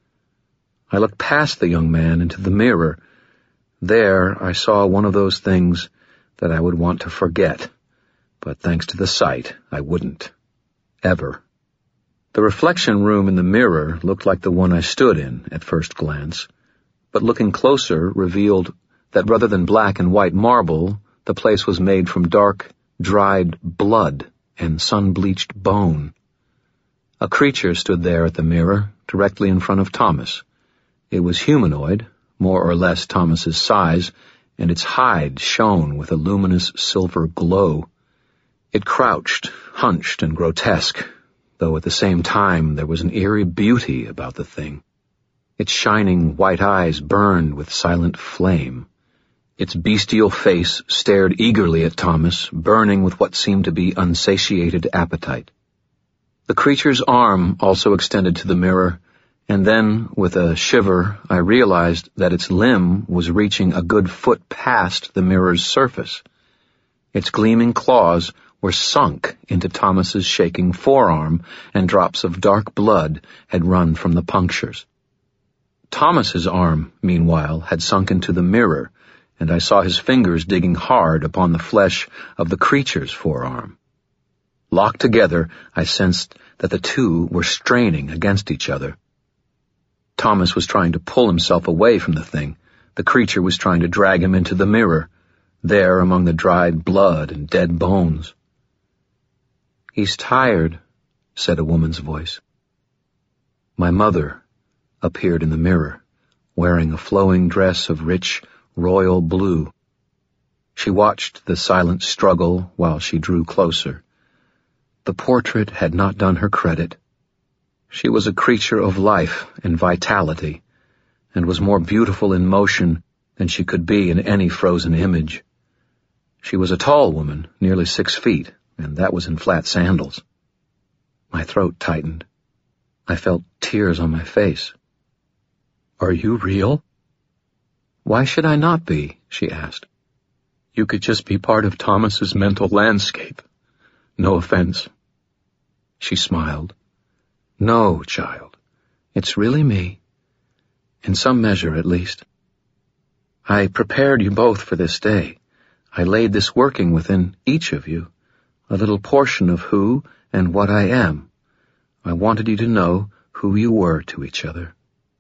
I looked past the young man into the mirror. There I saw one of those things that I would want to forget, but thanks to the sight, I wouldn't. Ever. The reflection room in the mirror looked like the one I stood in at first glance, but looking closer revealed that rather than black and white marble, the place was made from dark, dried blood and sun-bleached bone. A creature stood there at the mirror, directly in front of Thomas. It was humanoid, more or less Thomas's size, and its hide shone with a luminous silver glow. It crouched, hunched and grotesque, though at the same time there was an eerie beauty about the thing. Its shining white eyes burned with silent flame. Its bestial face stared eagerly at Thomas, burning with what seemed to be unsatiated appetite. The creature's arm also extended to the mirror, and then, with a shiver, I realized that its limb was reaching a good foot past the mirror's surface. Its gleaming claws were sunk into Thomas's shaking forearm, and drops of dark blood had run from the punctures. Thomas's arm, meanwhile, had sunk into the mirror, and I saw his fingers digging hard upon the flesh of the creature's forearm. Locked together, I sensed that the two were straining against each other. Thomas was trying to pull himself away from the thing. The creature was trying to drag him into the mirror, there among the dried blood and dead bones. "He's tired," said a woman's voice. My mother appeared in the mirror, wearing a flowing dress of rich, royal blue. She watched the silent struggle while she drew closer. The portrait had not done her credit. She was a creature of life and vitality, and was more beautiful in motion than she could be in any frozen image. She was a tall woman, nearly six feet, and that was in flat sandals. My throat tightened. I felt tears on my face. "Are you real?" "Why should I not be?" she asked. "You could just be part of Thomas's mental landscape. No offense." She smiled. "No, child. It's really me. In some measure, at least. I prepared you both for this day. I laid this working within each of you, a little portion of who and what I am. I wanted you to know who you were to each other."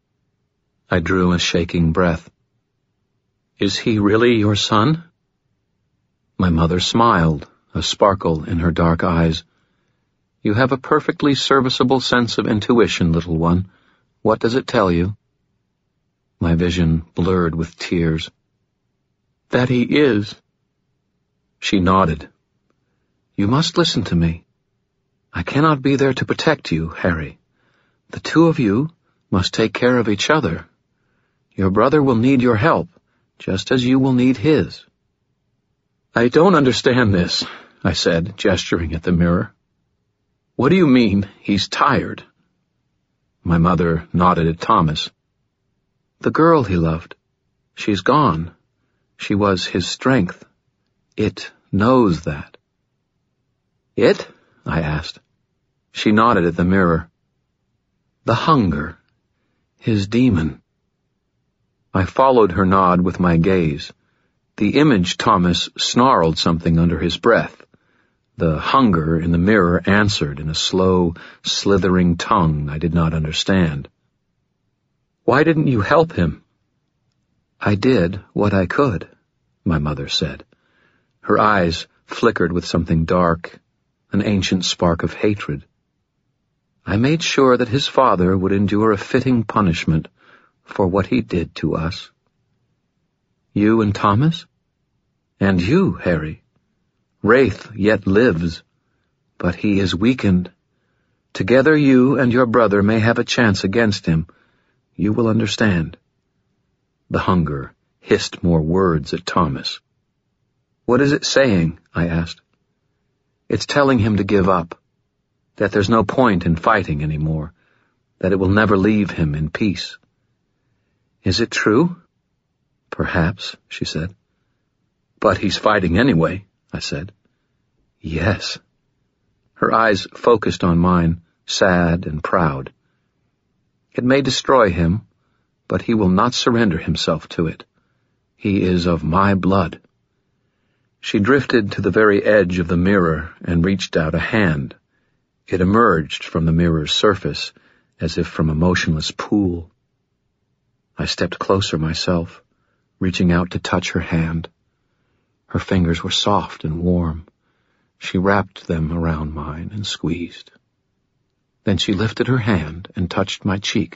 I drew a shaking breath. "Is he really your son?" My mother smiled, a sparkle in her dark eyes. "You have a perfectly serviceable sense of intuition, little one. What does it tell you?" My vision blurred with tears. "That he is." She nodded. "You must listen to me. I cannot be there to protect you, Harry. The two of you must take care of each other. Your brother will need your help, just as you will need his." "I don't understand this," I said, gesturing at the mirror. "What do you mean, he's tired?" My mother nodded at Thomas. "The girl he loved. She's gone. She was his strength. It knows that." "It?" I asked. She nodded at the mirror. The hunger. His demon. I followed her nod with my gaze. The image Thomas snarled something under his breath. The hunger in the mirror answered in a slow, slithering tongue I did not understand. Why didn't you help him? I did what I could, my mother said. Her eyes flickered with something dark, an ancient spark of hatred. I made sure that his father would endure a fitting punishment for what he did to us. You and Thomas? And you, Harry. Wraith yet lives, but he is weakened. Together you and your brother may have a chance against him. You will understand. The hunger hissed more words at Thomas. What is it saying? I asked. It's telling him to give up, that there's no point in fighting anymore, that it will never leave him in peace. Is it true? Perhaps, she said. But he's fighting anyway, I said. Yes. Her eyes focused on mine, sad and proud. It may destroy him, but he will not surrender himself to it. He is of my blood. She drifted to the very edge of the mirror and reached out a hand. It emerged from the mirror's surface, as if from a motionless pool. I stepped closer myself, reaching out to touch her hand. Her fingers were soft and warm. She wrapped them around mine and squeezed. Then she lifted her hand and touched my cheek.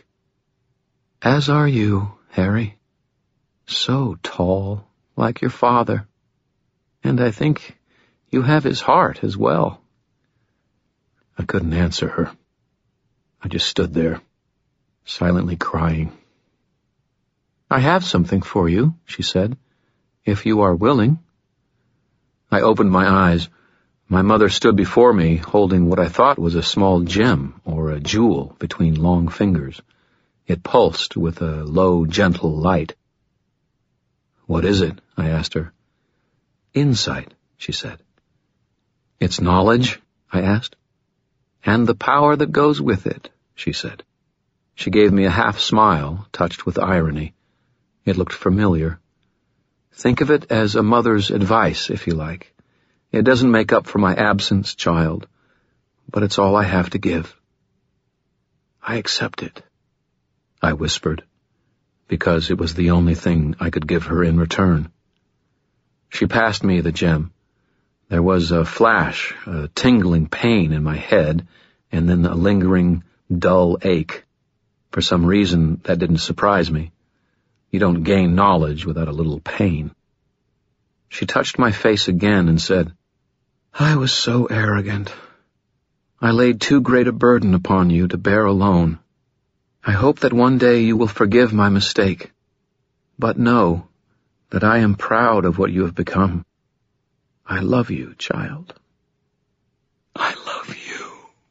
As are you, Harry. So tall, like your father. And I think you have his heart as well. I couldn't answer her. I just stood there, silently crying. I have something for you, she said, if you are willing. I opened my eyes. My mother stood before me, holding what I thought was a small gem or a jewel between long fingers. It pulsed with a low, gentle light. What is it? I asked her. Insight, she said. It's knowledge? I asked. And the power that goes with it, she said. She gave me a half smile, touched with irony. It looked familiar. Think of it as a mother's advice, if you like. It doesn't make up for my absence, child, but it's all I have to give. I accept it, I whispered, because it was the only thing I could give her in return. She passed me the gem. There was a flash, a tingling pain in my head, and then a lingering, dull ache. For some reason, that didn't surprise me. You don't gain knowledge without a little pain. She touched my face again and said, I was so arrogant. I laid too great a burden upon you to bear alone. I hope that one day you will forgive my mistake. But know that I am proud of what you have become. I love you, child. I love you,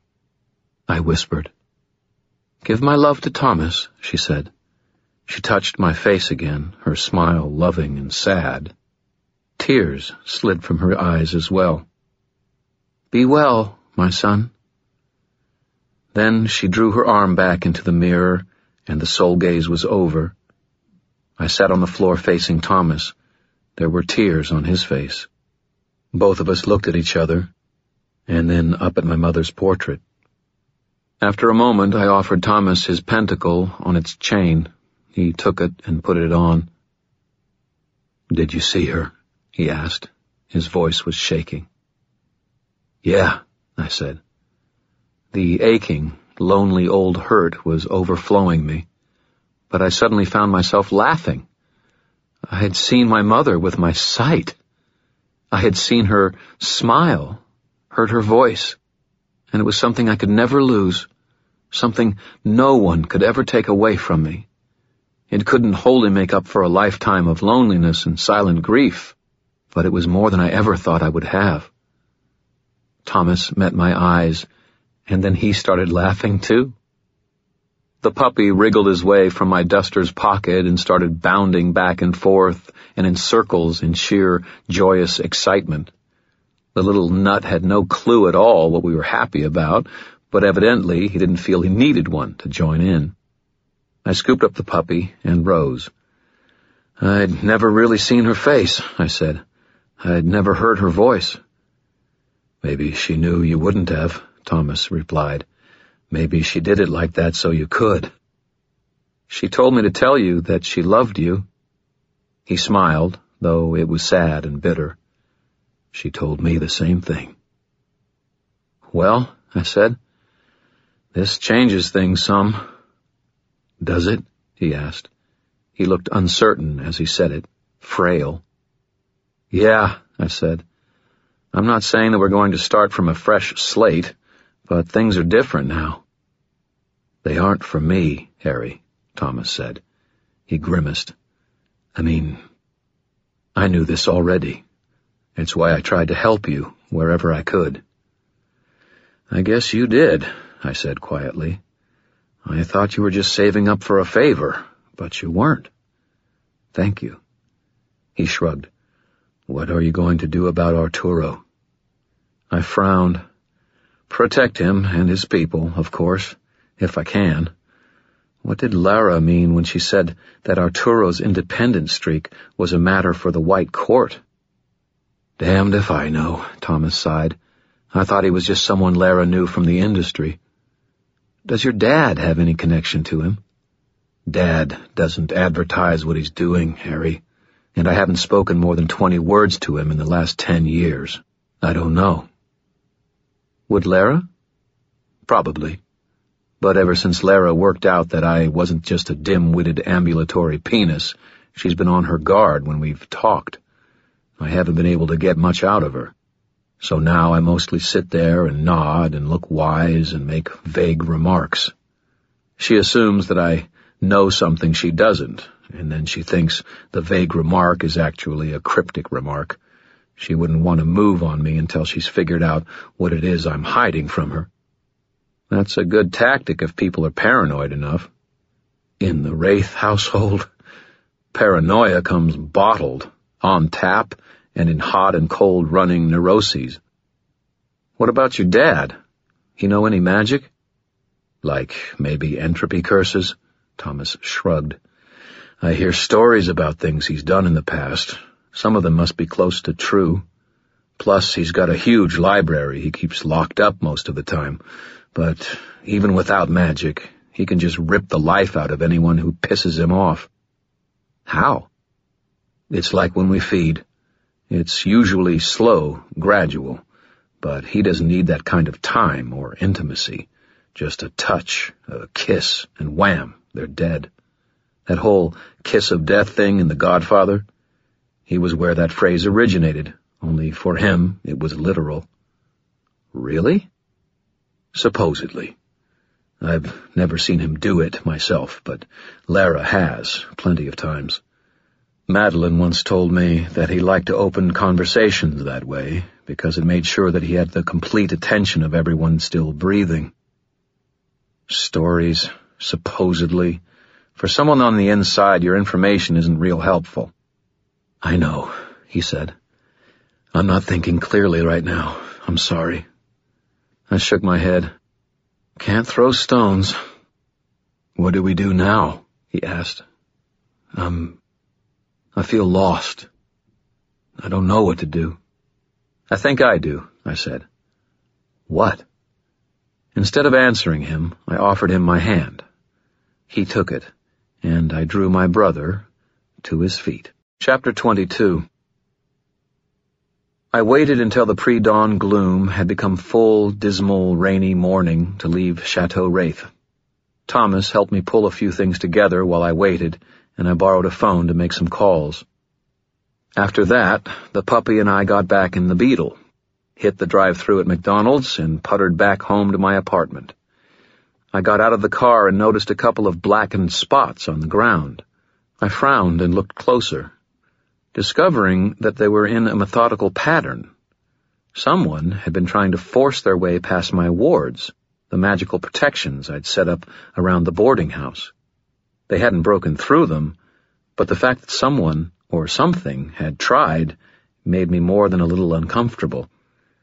I whispered. Give my love to Thomas, she said. She touched my face again, her smile loving and sad. Tears slid from her eyes as well. Be well, my son. Then she drew her arm back into the mirror, and the soul gaze was over. I sat on the floor facing Thomas. There were tears on his face. Both of us looked at each other, and then up at my mother's portrait. After a moment, I offered Thomas his pentacle on its chain. He took it and put it on. Did you see her? He asked. His voice was shaking. Yeah, I said. The aching, lonely old hurt was overflowing me, but I suddenly found myself laughing. I had seen my mother with my sight. I had seen her smile, heard her voice, and it was something I could never lose, something no one could ever take away from me. It couldn't wholly make up for a lifetime of loneliness and silent grief, but it was more than I ever thought I would have. Thomas met my eyes, and then he started laughing too. The puppy wriggled his way from my duster's pocket and started bounding back and forth and in circles in sheer, joyous excitement. The little nut had no clue at all what we were happy about, but evidently he didn't feel he needed one to join in. I scooped up the puppy and rose. I'd never really seen her face, I said. I'd never heard her voice. Maybe she knew you wouldn't have, Thomas replied. Maybe she did it like that so you could. She told me to tell you that she loved you. He smiled, though it was sad and bitter. She told me the same thing. Well, I said, this changes things some. Does it? He asked. He looked uncertain as he said it, frail. Yeah, I said. I'm not saying that we're going to start from a fresh slate, but things are different now. They aren't for me, Harry, Thomas said. He grimaced. I mean, I knew this already. It's why I tried to help you wherever I could. I guess you did, I said quietly. I thought you were just saving up for a favor, but you weren't. Thank you. He shrugged. What are you going to do about Arturo? I frowned. Protect him and his people, of course, if I can. What did Lara mean when she said that Arturo's independent streak was a matter for the White Court? Damned if I know, Thomas sighed. I thought he was just someone Lara knew from the industry. Does your dad have any connection to him? Dad doesn't advertise what he's doing, Harry, and I haven't spoken more than twenty words to him in the last ten years. I don't know. Would Lara? Probably. But ever since Lara worked out that I wasn't just a dim-witted ambulatory penis, she's been on her guard when we've talked. I haven't been able to get much out of her. So now I mostly sit there and nod and look wise and make vague remarks. She assumes that I know something she doesn't, and then she thinks the vague remark is actually a cryptic remark. She wouldn't want to move on me until she's figured out what it is I'm hiding from her. That's a good tactic if people are paranoid enough. In the Wraith household, paranoia comes bottled, on tap, and in hot and cold running neuroses. What about your dad? He know any magic? Like maybe entropy curses? Thomas shrugged. I hear stories about things he's done in the past. Some of them must be close to true. Plus, he's got a huge library he keeps locked up most of the time. But even without magic, he can just rip the life out of anyone who pisses him off. How? It's like when we feed. It's usually slow, gradual, but he doesn't need that kind of time or intimacy. Just a touch, a kiss, and wham, they're dead. That whole kiss of death thing in The Godfather, he was where that phrase originated, only for him it was literal. Really? Supposedly. I've never seen him do it myself, but Lara has, plenty of times. Madeline once told me that he liked to open conversations that way because it made sure that he had the complete attention of everyone still breathing. Stories, supposedly. For someone on the inside, your information isn't real helpful. I know, he said. I'm not thinking clearly right now. I'm sorry. I shook my head. Can't throw stones. What do we do now? He asked. Um... I feel lost. I don't know what to do. I think I do, I said. What? Instead of answering him, I offered him my hand. He took it, and I drew my brother to his feet. Chapter twenty-two. I waited until the pre-dawn gloom had become full, dismal, rainy morning to leave Chateau Wraith. Thomas helped me pull a few things together while I waited, and I borrowed a phone to make some calls. After that, the puppy and I got back in the Beetle, hit the drive-thru at McDonald's, and puttered back home to my apartment. I got out of the car and noticed a couple of blackened spots on the ground. I frowned and looked closer, discovering that they were in a methodical pattern. Someone had been trying to force their way past my wards, the magical protections I'd set up around the boarding house. They hadn't broken through them, but the fact that someone, or something, had tried made me more than a little uncomfortable.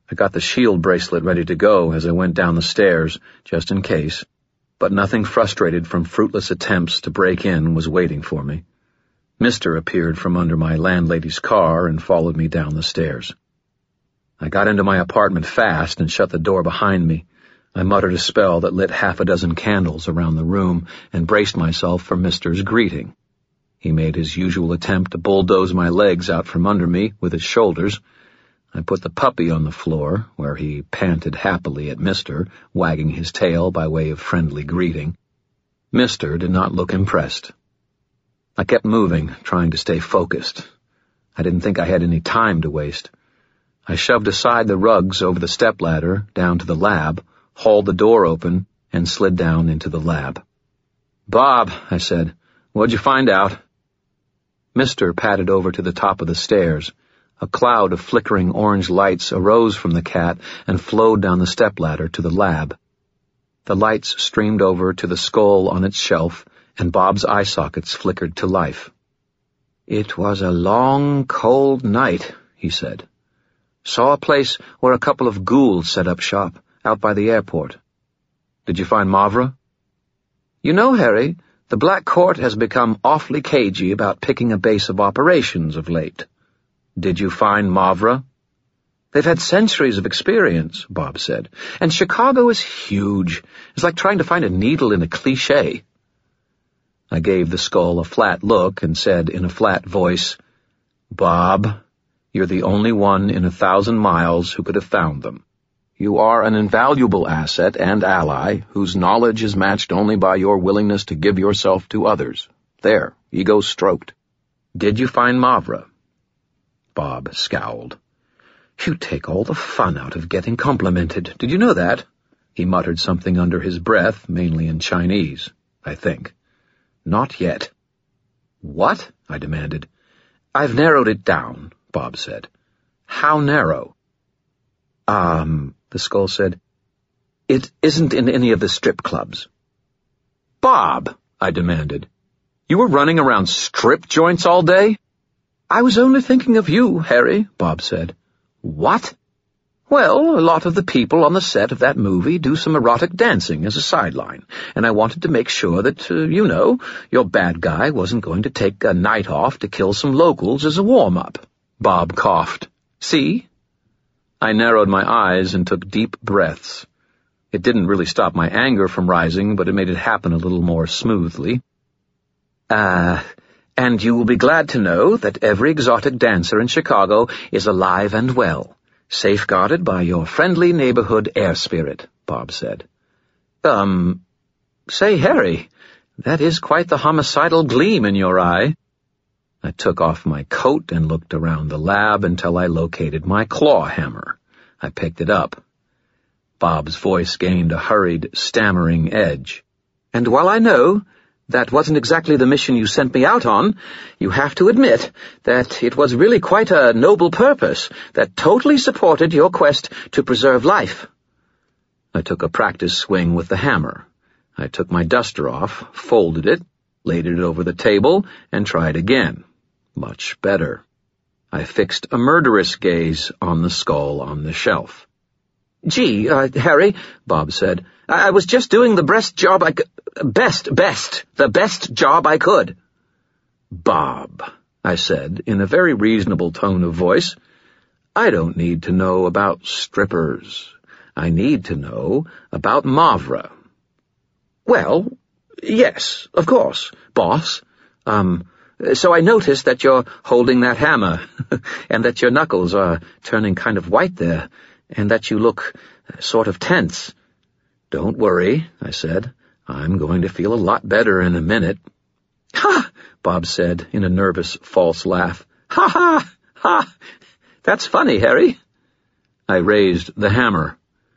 I got the shield bracelet ready to go as I went down the stairs, just in case, but nothing frustrated from fruitless attempts to break in was waiting for me. Mister appeared from under my landlady's car and followed me down the stairs. I got into my apartment fast and shut the door behind me. I muttered a spell that lit half a dozen candles around the room and braced myself for Mister's greeting. He made his usual attempt to bulldoze my legs out from under me with his shoulders. I put the puppy on the floor, where he panted happily at Mister, wagging his tail by way of friendly greeting. Mister did not look impressed. I kept moving, trying to stay focused. I didn't think I had any time to waste. I shoved aside the rugs over the stepladder, down to the lab, hauled the door open, and slid down into the lab. "Bob," I said, "what'd you find out?" Mister padded over to the top of the stairs. A cloud of flickering orange lights arose from the cat and flowed down the stepladder to the lab. The lights streamed over to the skull on its shelf, and Bob's eye sockets flickered to life. "It was a long, cold night," he said. "Saw a place where a couple of ghouls set up shop, out by the airport." "Did you find Mavra?" "You know, Harry, the Black Court has become awfully cagey about picking a base of operations of late." "Did you find Mavra?" "They've had centuries of experience," Bob said, "and Chicago is huge. It's like trying to find a needle in a cliché." I gave the skull a flat look and said in a flat voice, "Bob, you're the only one in a thousand miles who could have found them. You are an invaluable asset and ally whose knowledge is matched only by your willingness to give yourself to others. There, ego stroked. Did you find Mavra?" Bob scowled. "You take all the fun out of getting complimented. Did you know that?" He muttered something under his breath, mainly in Chinese, I think. "Not yet." "What?" I demanded. "I've narrowed it down," Bob said. "How narrow?" Um, the skull said, "It isn't in any of the strip clubs." "Bob," I demanded, "you were running around strip joints all day?" "I was only thinking of you, Harry," Bob said. "What?" "Well, a lot of the people on the set of that movie do some erotic dancing as a sideline, and I wanted to make sure that, uh, you know, your bad guy wasn't going to take a night off to kill some locals as a warm-up." Bob coughed. "See?" I narrowed my eyes and took deep breaths. It didn't really stop my anger from rising, but it made it happen a little more smoothly. Uh... "And you will be glad to know that every exotic dancer in Chicago is alive and well, safeguarded by your friendly neighborhood air spirit," Bob said. Um, say, Harry, that is quite the homicidal gleam in your eye." I took off my coat and looked around the lab until I located my claw hammer. I picked it up. Bob's voice gained a hurried, stammering edge. "And while I know that wasn't exactly the mission you sent me out on, you have to admit that it was really quite a noble purpose that totally supported your quest to preserve life." I took a practice swing with the hammer. I took my duster off, folded it, laid it over the table, and tried again. Much better. I fixed a murderous gaze on the skull on the shelf. "Gee, uh, Harry," Bob said, I, I was just doing the best job I could... Best, best, the best job I could." "Bob," I said in a very reasonable tone of voice, "I don't need to know about strippers. I need to know about Mavra." "Well, yes, of course, boss. Um, so I noticed that you're holding that hammer, and that your knuckles are turning kind of white there, and that you look sort of tense." "Don't worry," I said. "I'm going to feel a lot better in a minute." "Ha!" Bob said in a nervous, false laugh. "Ha ha! Ha! That's funny, Harry." I raised the hammer.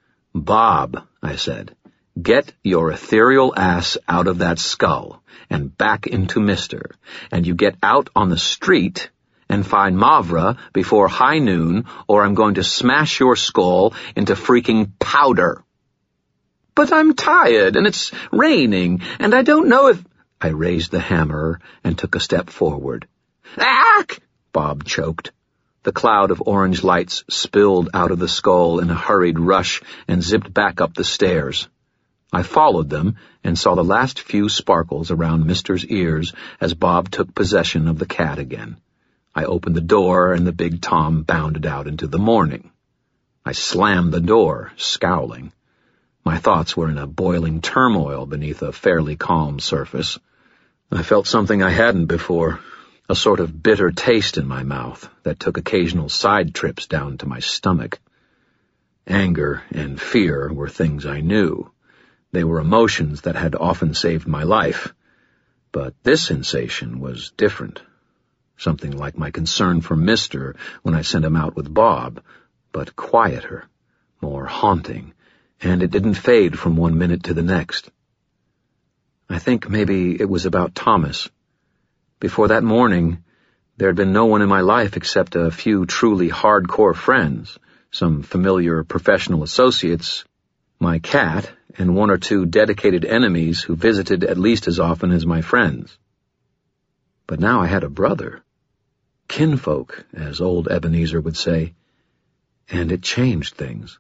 "Bob," I said, "get your ethereal ass out of that skull and back into Mister, and you get out on the street and find Mavra before high noon, or I'm going to smash your skull into freaking powder." "But I'm tired, and it's raining, and I don't know if—" I raised the hammer and took a step forward. "Ack!" Bob choked. The cloud of orange lights spilled out of the skull in a hurried rush and zipped back up the stairs. I followed them and saw the last few sparkles around Mister's ears as Bob took possession of the cat again. I opened the door and the big Tom bounded out into the morning. I slammed the door, scowling. My thoughts were in a boiling turmoil beneath a fairly calm surface. I felt something I hadn't before, a sort of bitter taste in my mouth that took occasional side trips down to my stomach. Anger and fear were things I knew. They were emotions that had often saved my life. But this sensation was different. Something like my concern for Mister when I sent him out with Bob, but quieter, more haunting, and it didn't fade from one minute to the next. I think maybe it was about Thomas. Before that morning, there had been no one in my life except a few truly hardcore friends, some familiar professional associates, my cat, and one or two dedicated enemies who visited at least as often as my friends. But now I had a brother. Kinfolk, as old Ebenezer would say, and it changed things.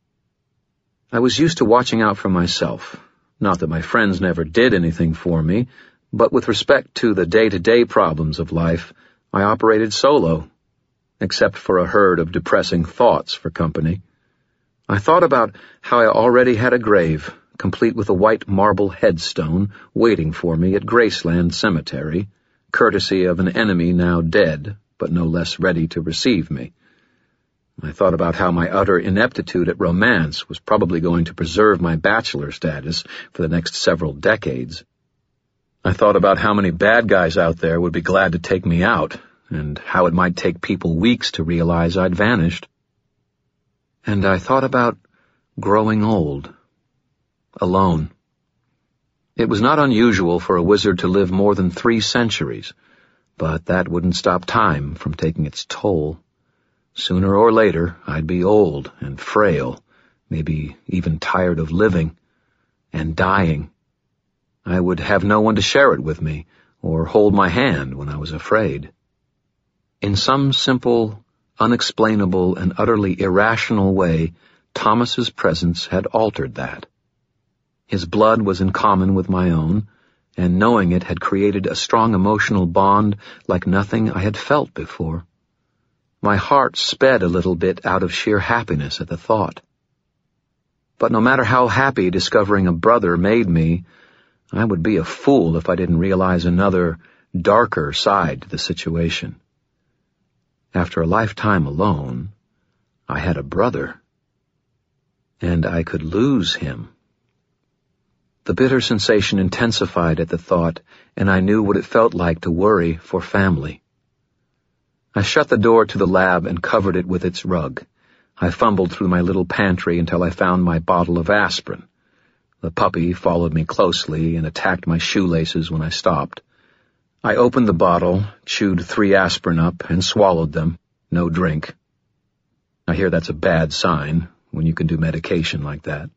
I was used to watching out for myself. Not that my friends never did anything for me, but with respect to the day-to-day problems of life, I operated solo, except for a herd of depressing thoughts for company. I thought about how I already had a grave, complete with a white marble headstone, waiting for me at Graceland Cemetery, courtesy of an enemy now dead, but no less ready to receive me. I thought about how my utter ineptitude at romance was probably going to preserve my bachelor status for the next several decades. I thought about how many bad guys out there would be glad to take me out, and how it might take people weeks to realize I'd vanished. And I thought about growing old, alone. It was not unusual for a wizard to live more than three centuries, but that wouldn't stop time from taking its toll. Sooner or later, I'd be old and frail, maybe even tired of living, and dying. I would have no one to share it with me, or hold my hand when I was afraid. In some simple, unexplainable, and utterly irrational way, Thomas's presence had altered that. His blood was in common with my own, and knowing it had created a strong emotional bond like nothing I had felt before. My heart sped a little bit out of sheer happiness at the thought. But no matter how happy discovering a brother made me, I would be a fool if I didn't realize another, darker side to the situation. After a lifetime alone, I had a brother, and I could lose him. The bitter sensation intensified at the thought, and I knew what it felt like to worry for family. I shut the door to the lab and covered it with its rug. I fumbled through my little pantry until I found my bottle of aspirin. The puppy followed me closely and attacked my shoelaces when I stopped. I opened the bottle, chewed three aspirin up, and swallowed them. No drink. I hear that's a bad sign when you can do medication like that.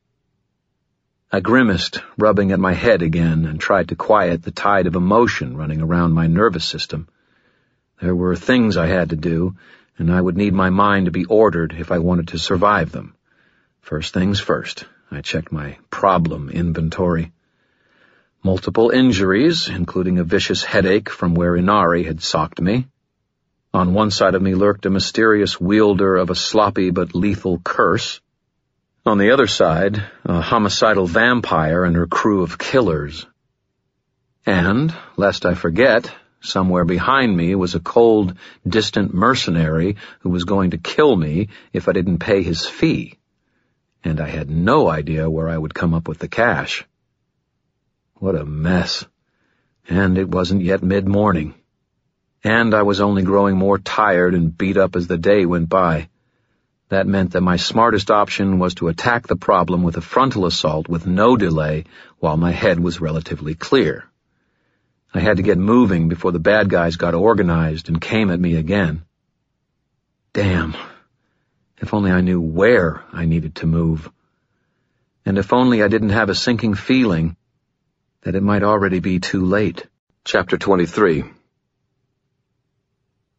I grimaced, rubbing at my head again, and tried to quiet the tide of emotion running around my nervous system. There were things I had to do, and I would need my mind to be ordered if I wanted to survive them. First things first, I checked my problem inventory. Multiple injuries, including a vicious headache from where Inari had socked me. On one side of me lurked a mysterious wielder of a sloppy but lethal curse. On the other side, a homicidal vampire and her crew of killers. And, lest I forget, somewhere behind me was a cold, distant mercenary who was going to kill me if I didn't pay his fee. And I had no idea where I would come up with the cash. What a mess. And it wasn't yet mid-morning. And I was only growing more tired and beat up as the day went by. That meant that my smartest option was to attack the problem with a frontal assault with no delay while my head was relatively clear. I had to get moving before the bad guys got organized and came at me again. Damn. If only I knew where I needed to move. And if only I didn't have a sinking feeling that it might already be too late. Chapter twenty-three.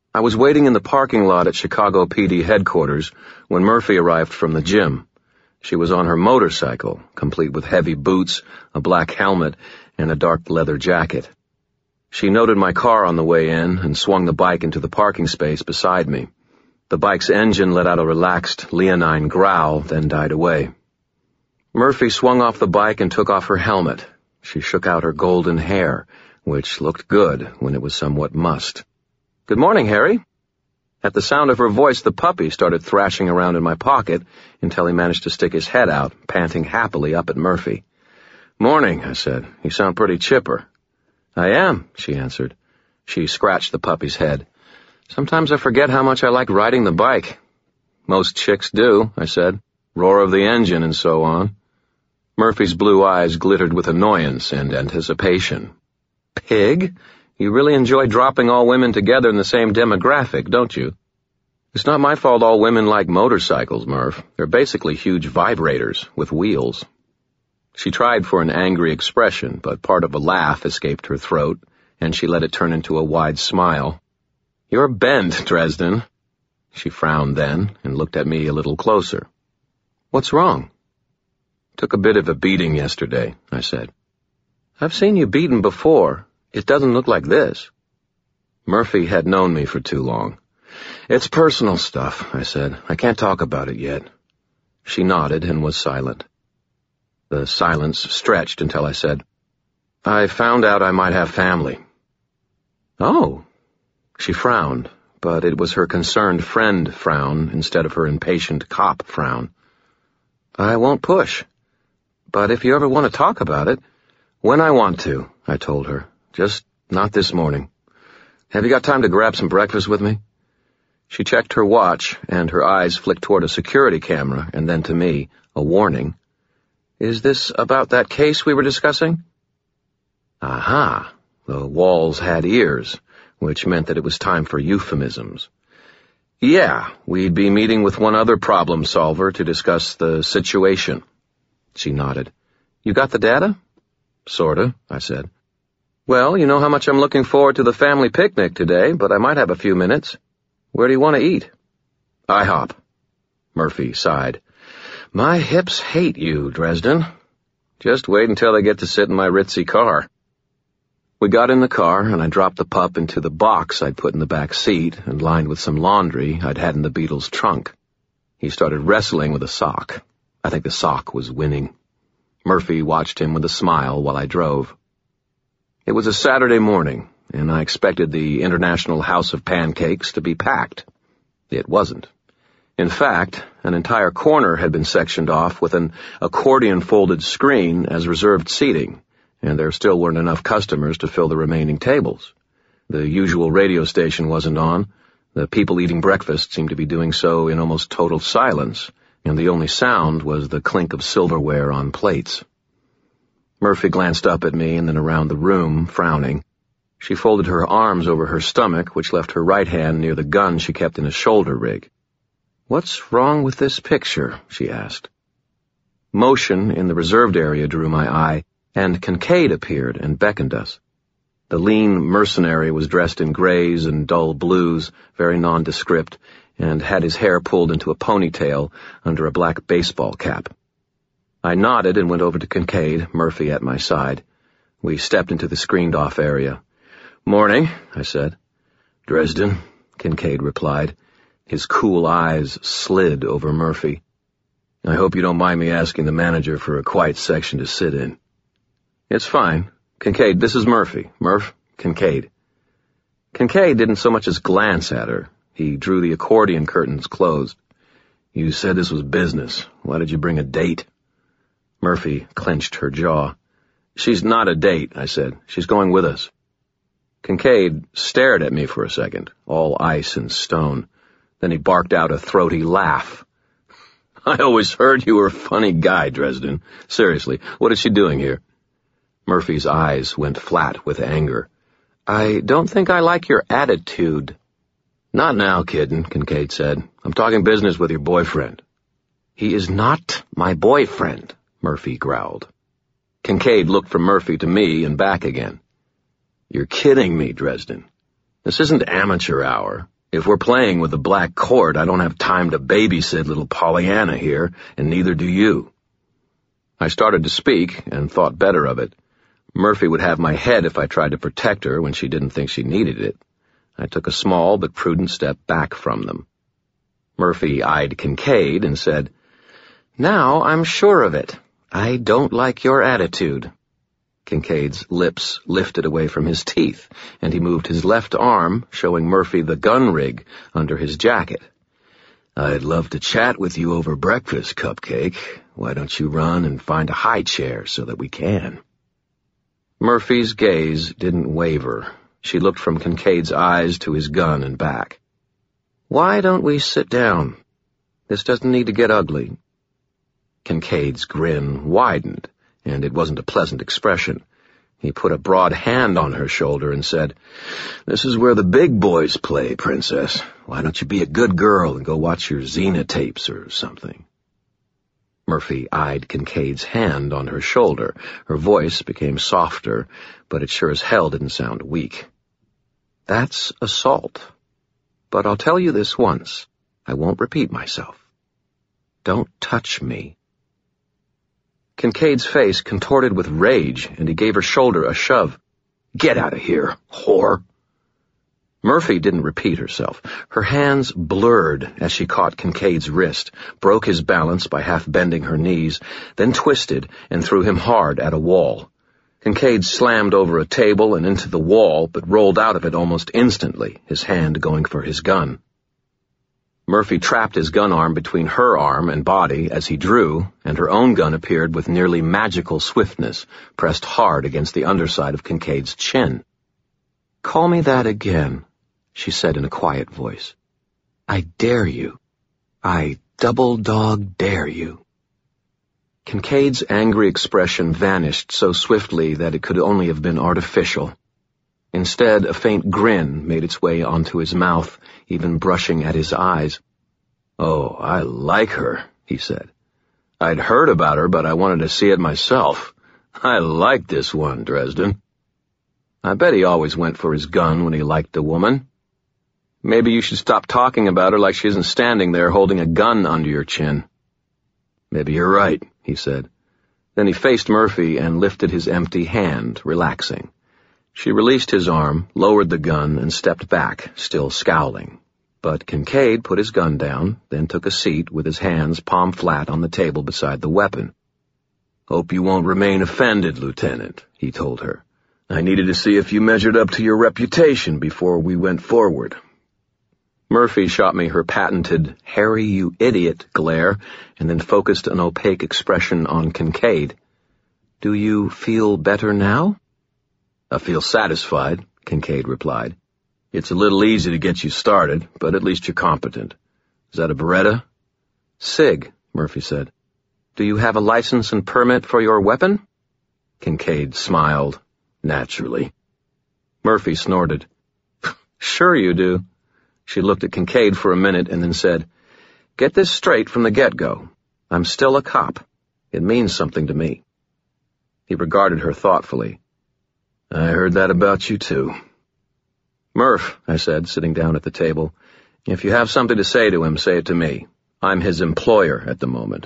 I was waiting in the parking lot at Chicago P D headquarters when Murphy arrived from the gym. She was on her motorcycle, complete with heavy boots, a black helmet, and a dark leather jacket. She noted my car on the way in and swung the bike into the parking space beside me. The bike's engine let out a relaxed, leonine growl, then died away. Murphy swung off the bike and took off her helmet. She shook out her golden hair, which looked good when it was somewhat mussed. "Good morning, Harry." At the sound of her voice, the puppy started thrashing around in my pocket until he managed to stick his head out, panting happily up at Murphy. "Morning," I said. "You sound pretty chipper." "I am," she answered. She scratched the puppy's head. "Sometimes I forget how much I like riding the bike." "Most chicks do," I said. "Roar of the engine and so on." Murphy's blue eyes glittered with annoyance and anticipation. "Pig? You really enjoy dropping all women together in the same demographic, don't you?" "It's not my fault all women like motorcycles, Murph. They're basically huge vibrators with wheels." She tried for an angry expression, but part of a laugh escaped her throat, and she let it turn into a wide smile. "You're bent, Dresden." She frowned then and looked at me a little closer. "What's wrong?" "Took a bit of a beating yesterday," I said. "I've seen you beaten before. It doesn't look like this." Murphy had known me for too long. "It's personal stuff," I said. "I can't talk about it yet." She nodded and was silent. The silence stretched until I said, "I found out I might have family." "Oh." She frowned, but it was her concerned friend frown instead of her impatient cop frown. "I won't push. But if you ever want to talk about it—" "When I want to," I told her. "Just not this morning. Have you got time to grab some breakfast with me?" She checked her watch, and her eyes flicked toward a security camera, and then to me, a warning. "Is this about that case we were discussing?" Aha! The walls had ears, which meant that it was time for euphemisms. "Yeah, we'd be meeting with one other problem solver to discuss the situation." She nodded. "You got the data?" "Sorta," I said. "Well, you know how much I'm looking forward to the family picnic today, but I might have a few minutes. Where do you want to eat?" "IHOP." Murphy sighed. "My hips hate you, Dresden. Just wait until I get to sit in my ritzy car." We got in the car, and I dropped the pup into the box I'd put in the back seat and lined with some laundry I'd had in the Beetle's trunk. He started wrestling with a sock. I think the sock was winning. Murphy watched him with a smile while I drove. It was a Saturday morning, and I expected the International House of Pancakes to be packed. It wasn't. In fact, an entire corner had been sectioned off with an accordion-folded screen as reserved seating, and there still weren't enough customers to fill the remaining tables. The usual radio station wasn't on. The people eating breakfast seemed to be doing so in almost total silence, and the only sound was the clink of silverware on plates. Murphy glanced up at me and then around the room, frowning. She folded her arms over her stomach, which left her right hand near the gun she kept in a shoulder rig. "What's wrong with this picture?" she asked. Motion in the reserved area drew my eye, and Kincaid appeared and beckoned us. The lean mercenary was dressed in grays and dull blues, very nondescript, and had his hair pulled into a ponytail under a black baseball cap. I nodded and went over to Kincaid, Murphy at my side. We stepped into the screened-off area. "Morning," I said. "Dresden," Kincaid replied. His cool eyes slid over Murphy. "I hope you don't mind me asking the manager for a quiet section to sit in." "It's fine. Kincaid, this is Murphy. Murph, Kincaid." Kincaid didn't so much as glance at her. He drew the accordion curtains closed. "You said this was business. Why did you bring a date?" Murphy clenched her jaw. "She's not a date," I said. "She's going with us." Kincaid stared at me for a second, all ice and stone. Then he barked out a throaty laugh. "I always heard you were a funny guy, Dresden. Seriously, what is she doing here?" Murphy's eyes went flat with anger. "I don't think I like your attitude." "Not now, kitten," Kincaid said. "I'm talking business with your boyfriend." "He is not my boyfriend," Murphy growled. Kincaid looked from Murphy to me and back again. "You're kidding me, Dresden. This isn't amateur hour. If we're playing with the black court, I don't have time to babysit little Pollyanna here, and neither do you. I started to speak, and thought better of it. Murphy would have my head if I tried to protect her when she didn't think she needed it. I took a small but prudent step back from them. Murphy eyed Kincaid and said, "Now I'm sure of it. I don't like your attitude." Kincaid's lips lifted away from his teeth, and he moved his left arm, showing Murphy the gun rig under his jacket. "I'd love to chat with you over breakfast, Cupcake. Why don't you run and find a high chair so that we can?" Murphy's gaze didn't waver. She looked from Kincaid's eyes to his gun and back. "Why don't we sit down? This doesn't need to get ugly." Kincaid's grin widened, and it wasn't a pleasant expression. He put a broad hand on her shoulder and said, "This is where the big boys play, Princess. Why don't you be a good girl and go watch your Xena tapes or something?" Murphy eyed Kincaid's hand on her shoulder. Her voice became softer, but it sure as hell didn't sound weak. "That's assault. But I'll tell you this once. I won't repeat myself. Don't touch me." Kincaid's face contorted with rage, and he gave her shoulder a shove. "Get out of here, whore!" Murphy didn't repeat herself. Her hands blurred as she caught Kincaid's wrist, broke his balance by half bending her knees, then twisted and threw him hard at a wall. Kincaid slammed over a table and into the wall, but rolled out of it almost instantly, his hand going for his gun. Murphy trapped his gun arm between her arm and body as he drew, and her own gun appeared with nearly magical swiftness, pressed hard against the underside of Kincaid's chin. "Call me that again," she said in a quiet voice. "I dare you. I double-dog dare you." Kincaid's angry expression vanished so swiftly that it could only have been artificial. Instead, a faint grin made its way onto his mouth, even brushing at his eyes. "Oh, I like her," he said. "I'd heard about her, but I wanted to see it myself. I like this one, Dresden." I bet he always went for his gun when he liked a woman. Maybe you should stop talking about her like she isn't standing there holding a gun under your chin. "Maybe you're right," he said. Then he faced Murphy and lifted his empty hand, relaxing. She released his arm, lowered the gun, and stepped back, still scowling. But Kincaid put his gun down, then took a seat with his hands palm flat on the table beside the weapon. "Hope you won't remain offended, Lieutenant," he told her. "I needed to see if you measured up to your reputation before we went forward." Murphy shot me her patented, "Harry, you idiot," glare, and then focused an opaque expression on Kincaid. "Do you feel better now?" "I feel satisfied," Kincaid replied. "It's a little easy to get you started, but at least you're competent. Is that a Beretta?" "Sig," Murphy said. "Do you have a license and permit for your weapon?" Kincaid smiled. "Naturally." Murphy snorted. "Sure you do." She looked at Kincaid for a minute and then said, "Get this straight from the get-go. I'm still a cop. It means something to me." He regarded her thoughtfully. "I heard that about you, too." "Murph," I said, sitting down at the table, "if you have something to say to him, say it to me. I'm his employer at the moment."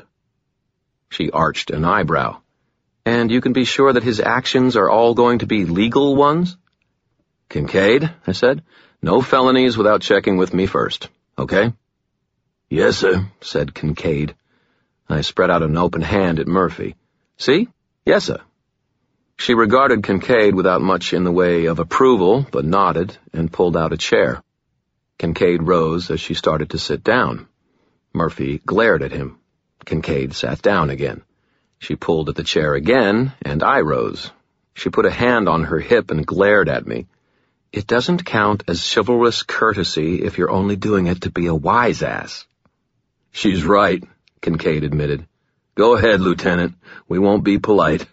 She arched an eyebrow. "And you can be sure that his actions are all going to be legal ones?" "Kincaid," I said, "no felonies without checking with me first, okay?" "Yes, sir," said Kincaid. I spread out an open hand at Murphy. "See? Yes, sir." She regarded Kincaid without much in the way of approval, but nodded and pulled out a chair. Kincaid rose as she started to sit down. Murphy glared at him. Kincaid sat down again. She pulled at the chair again, and I rose. She put a hand on her hip and glared at me. "It doesn't count as chivalrous courtesy if you're only doing it to be a wise-ass." "She's right," Kincaid admitted. "Go ahead, Lieutenant. We won't be polite."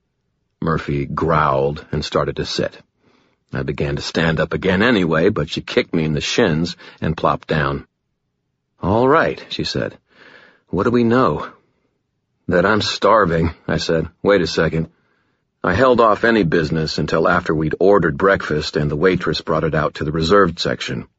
Murphy growled and started to sit. I began to stand up again anyway, but she kicked me in the shins and plopped down. "All right," she said. "What do we know?" "That I'm starving," I said. "Wait a second." I held off any business until after we'd ordered breakfast and the waitress brought it out to the reserved section.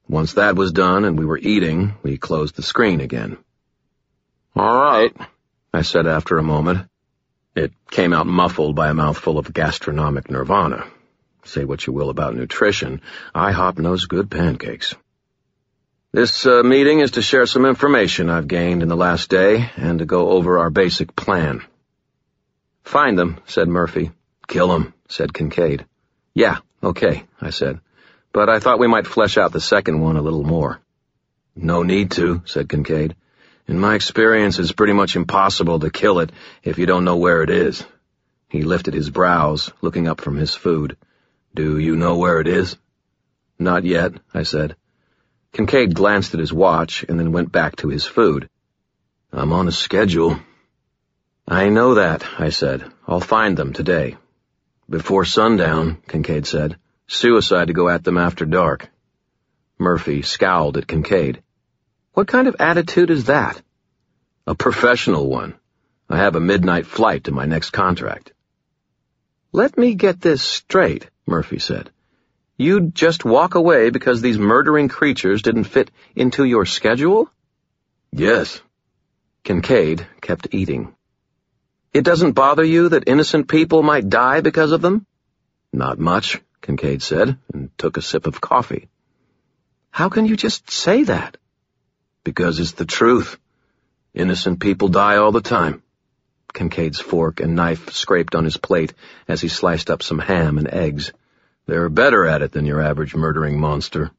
Once that was done and we were eating, we closed the screen again. "All right," I said after a moment. It came out muffled by a mouthful of gastronomic nirvana. Say what you will about nutrition, IHOP knows good pancakes. "This uh, meeting is to share some information I've gained in the last day and to go over our basic plan." "Find them," said Murphy. "Kill them," said Kincaid. "Yeah, okay," I said. "But I thought we might flesh out the second one a little more." "No need to," said Kincaid. "In my experience, it's pretty much impossible to kill it if you don't know where it is." He lifted his brows, looking up from his food. "Do you know where it is?" "Not yet," I said. Kincaid glanced at his watch and then went back to his food. "I'm on a schedule." "I know that," I said. "I'll find them today." "Before sundown," Kincaid said. "Suicide to go at them after dark." Murphy scowled at Kincaid. "What kind of attitude is that?" "A professional one. I have a midnight flight to my next contract." "Let me get this straight," Murphy said. "You'd just walk away because these murdering creatures didn't fit into your schedule?" "Yes." Kincaid kept eating. "It doesn't bother you that innocent people might die because of them?" "Not much," Kincaid said, and took a sip of coffee. "How can you just say that?" "Because it's the truth. Innocent people die all the time." Kincaid's fork and knife scraped on his plate as he sliced up some ham and eggs. "They're better at it than your average murdering monster."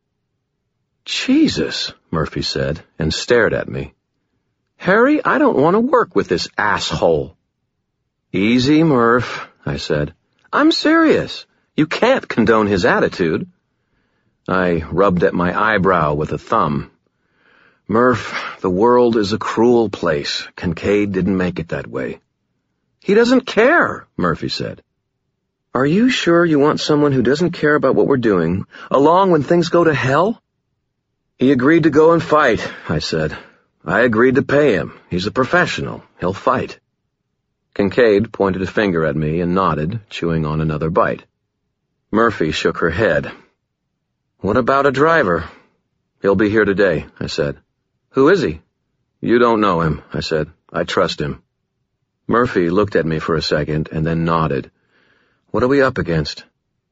"Jesus," Murphy said, and stared at me. "Harry, I don't want to work with this asshole." "Easy, Murph," I said. "I'm serious. You can't condone his attitude." I rubbed at my eyebrow with a thumb. "Murph, the world is a cruel place. Kincaid didn't make it that way." "He doesn't care," Murphy said. "Are you sure you want someone who doesn't care about what we're doing, along when things go to hell?" "He agreed to go and fight," I said. "I agreed to pay him. He's a professional. He'll fight." Kincaid pointed a finger at me and nodded, chewing on another bite. Murphy shook her head. "What about a driver?" "He'll be here today," I said. "Who is he?" "You don't know him," I said. "I trust him." Murphy looked at me for a second and then nodded. "What are we up against?"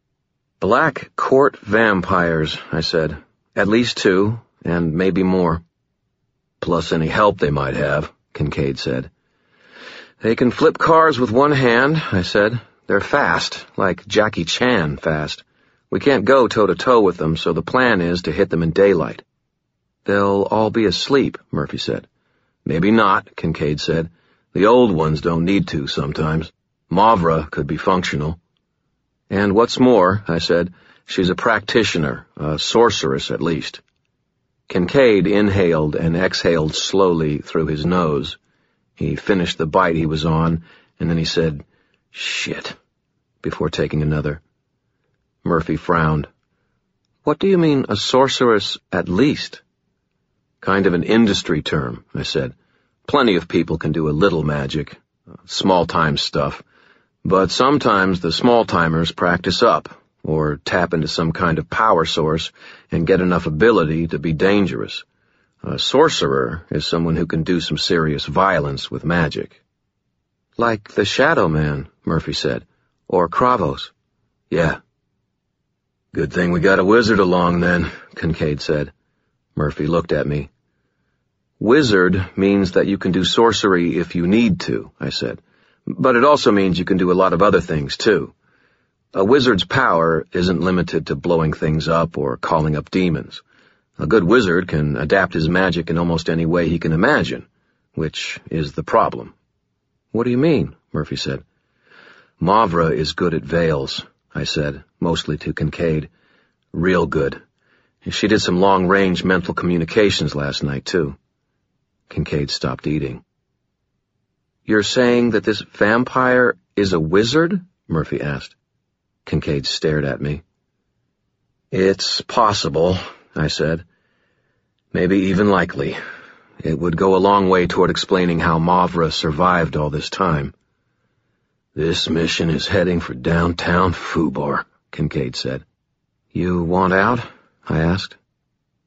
"Black Court vampires," I said. "At least two, and maybe more." "Plus any help they might have," Kincaid said. "They can flip cars with one hand," I said. "They're fast, like Jackie Chan fast. We can't go toe-to-toe with them, so the plan is to hit them in daylight." "They'll all be asleep," Murphy said. "Maybe not," Kincaid said. "The old ones don't need to sometimes. Mavra could be functional." "And what's more," I said, "she's a practitioner, a sorceress at least." Kincaid inhaled and exhaled slowly through his nose. He finished the bite he was on, and then he said, "Shit," before taking another. Murphy frowned. "What do you mean, a sorceress at least?" "Kind of an industry term," I said. "Plenty of people can do a little magic, small-time stuff, but sometimes the small-timers practice up, or tap into some kind of power source and get enough ability to be dangerous. A sorcerer is someone who can do some serious violence with magic." "Like the Shadow Man," Murphy said. "Or Kravos." "Yeah." "Good thing we got a wizard along, then," Kincaid said. Murphy looked at me. "Wizard means that you can do sorcery if you need to," I said. "But it also means you can do a lot of other things, too. A wizard's power isn't limited to blowing things up or calling up demons. A good wizard can adapt his magic in almost any way he can imagine, which is the problem." "What do you mean?" Murphy said. "Mavra is good at veils," I said, mostly to Kincaid. "Real good. She did some long-range mental communications last night, too." Kincaid stopped eating. "You're saying that this vampire is a wizard?" Murphy asked. Kincaid stared at me. "It's possible," I said. "Maybe even likely. It would go a long way toward explaining how Mavra survived all this time." "This mission is heading for downtown Fubar," Kincaid said. "You want out?" I asked.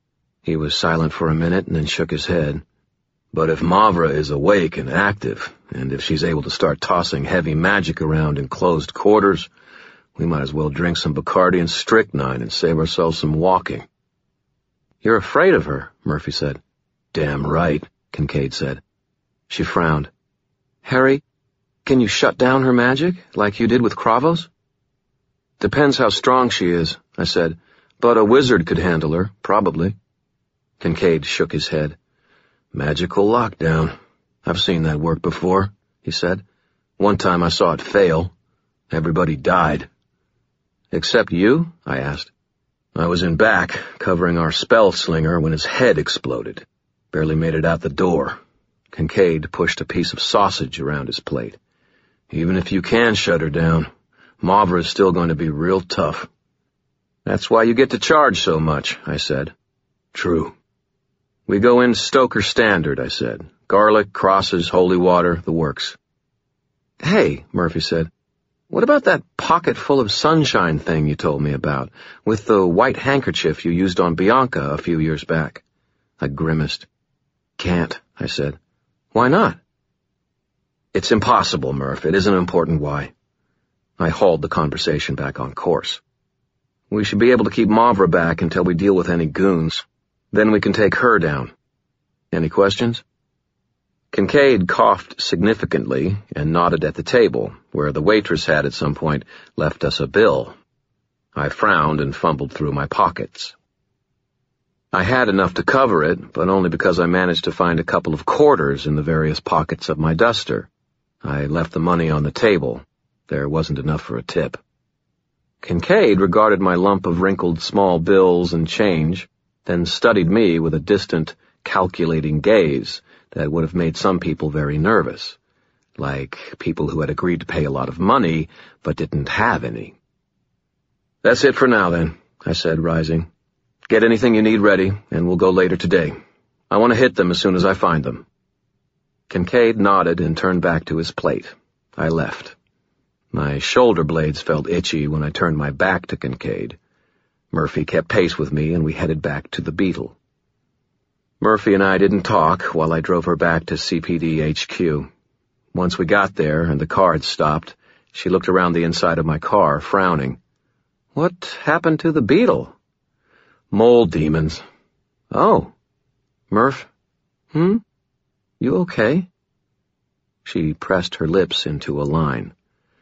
He was silent for a minute and then shook his head. But if Mavra is awake and active, and if she's able to start tossing heavy magic around in closed quarters, we might as well drink some Bacardi and strychnine and save ourselves some walking. You're afraid of her, Murphy said. Damn right, Kincaid said. She frowned. Harry, can you shut down her magic, like you did with Kravos? Depends how strong she is, I said, but a wizard could handle her, probably. Kincaid shook his head. Magical lockdown. I've seen that work before, he said. One time I saw it fail. Everybody died. Except you? I asked. I was in back, covering our spell slinger when his head exploded. Barely made it out the door. Kincaid pushed a piece of sausage around his plate. Even if you can shut her down, Mavra is still going to be real tough. That's why you get to charge so much, I said. True. We go in Stoker Standard, I said. Garlic, crosses, holy water, the works. Hey, Murphy said, what about that pocket full of sunshine thing you told me about, with the white handkerchief you used on Bianca a few years back? I grimaced. Can't, I said. Why not? It's impossible, Murph. It isn't important why. I hauled the conversation back on course. We should be able to keep Mavra back until we deal with any goons. Then we can take her down. Any questions? Kincaid coughed significantly and nodded at the table, where the waitress had at some point left us a bill. I frowned and fumbled through my pockets. I had enough to cover it, but only because I managed to find a couple of quarters in the various pockets of my duster. I left the money on the table. There wasn't enough for a tip. Kincaid regarded my lump of wrinkled small bills and change, then studied me with a distant, calculating gaze that would have made some people very nervous, like people who had agreed to pay a lot of money but didn't have any. That's it for now, then, I said, rising. Get anything you need ready, and we'll go later today. I want to hit them as soon as I find them. Kincaid nodded and turned back to his plate. I left. My shoulder blades felt itchy when I turned my back to Kincaid. Murphy kept pace with me, and we headed back to the Beetle. Murphy and I didn't talk while I drove her back to C P D H Q. Once we got there and the car had stopped, she looked around the inside of my car, frowning. What happened to the Beetle? Mole demons. Oh. Murph? Hmm? You okay? She pressed her lips into a line.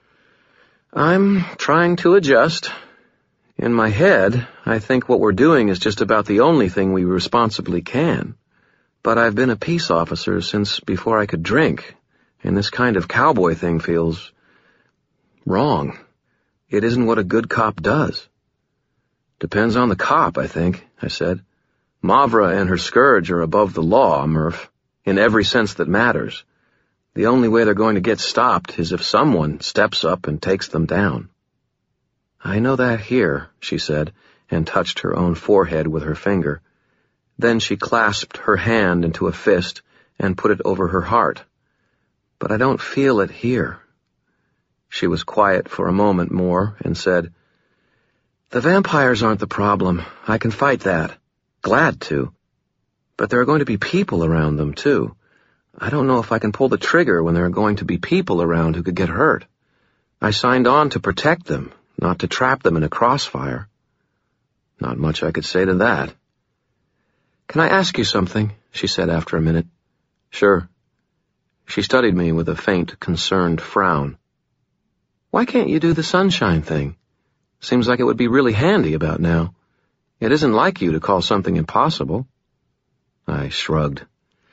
I'm trying to adjust. In my head, I think what we're doing is just about the only thing we responsibly can. But I've been a peace officer since before I could drink, and this kind of cowboy thing feels wrong. It isn't what a good cop does. Depends on the cop, I think, I said. Mavra and her scourge are above the law, Murph, in every sense that matters. The only way they're going to get stopped is if someone steps up and takes them down. I know that here, she said, and touched her own forehead with her finger. Then she clasped her hand into a fist and put it over her heart. But I don't feel it here. She was quiet for a moment more and said, The vampires aren't the problem. I can fight that. Glad to. But there are going to be people around them, too. I don't know if I can pull the trigger when there are going to be people around who could get hurt. I signed on to protect them, not to trap them in a crossfire. Not much I could say to that. Can I ask you something? She said after a minute. Sure. She studied me with a faint, concerned frown. Why can't you do the sunshine thing? Seems like it would be really handy about now. It isn't like you to call something impossible. I shrugged.